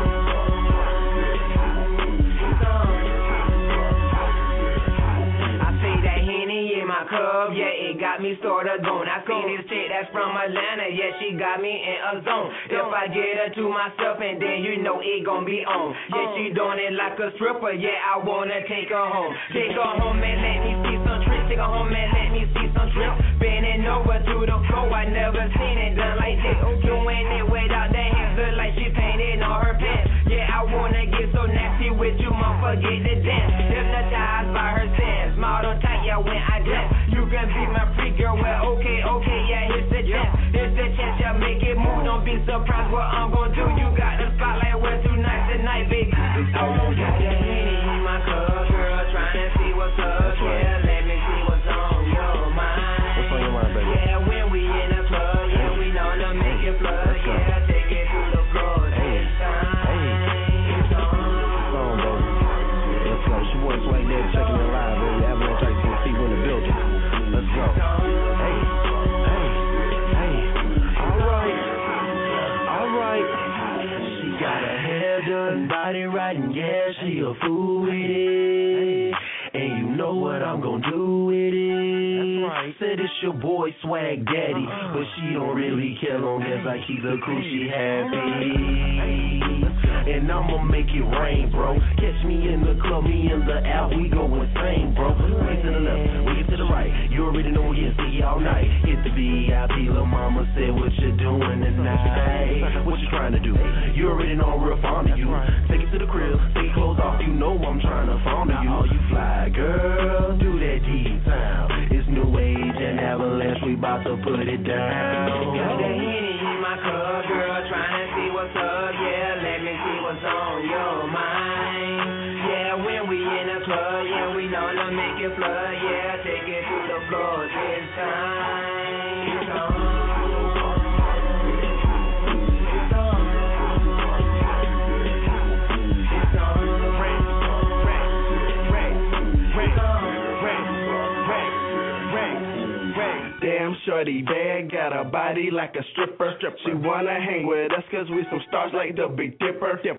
Cup, yeah, it got me sorta gone. I see this chick that's from Atlanta, yeah, she got me in a zone. If I get her to myself, and then you know it gon' be on. Yeah, she doing it like a stripper, yeah, I wanna take her home. Take her home and let me see some tricks. Take her home and let me see some tricks. Bending over to the floor, I never seen it done like this. Doing it without the hands, look like she painted on her pants. Yeah, I wanna get so nasty with you, mom, forget the dance. Hypnotized by her sense, model tight, yeah, when I glance. You can be my freak girl, well, okay, okay, yeah, here's the chance. Here's the chance, yeah, make it move, don't be surprised what I'm gonna do. You got the spotlight, we're too nice tonight, baby. Oh, got the Henny in my cup, girl, trying to see what's up. Yeah, let me see what's on your mind. What's on your mind, baby? Yeah, when we in the club, yeah, we know to make it flood. Yeah, take it to the floor. This time, it's on. It's on, baby. Let's go. She was right there checking it live, baby. Avalanche Ice T V in the building. Let's go. Hey, hey, hey. All right, all right. She got her hair done, body right, and yeah, she a fool with it. And you know what I'm gonna do with it. That's right. Said it's your boy Swag Daddy, but she don't really care long as I keep the crew she happy. And I'ma make it rain, bro. Catch me in the club, me and the out, we go insane, bro. We to the left, we to the right. You already know we get sticky all night. Hit the V I P, lil' mama said what you doing tonight. What you trying to do? You already know I'm real fond of you. Take it to the crib, take your clothes off, you know I'm trying to phone you. All you fly girl, do that D-Town. It's new age and avalanche, we bout to put it down. Got that Henny in my cup, girl, trying to see what's up, yeah, let me see what's on your mind. Yeah, when we in the club, yeah, we know to make it flood, yeah, take it to the floor this time. It's on. Damn shorty bad, got a body like a stripper. She wanna hang with us cause we some stars like the Big Dipper.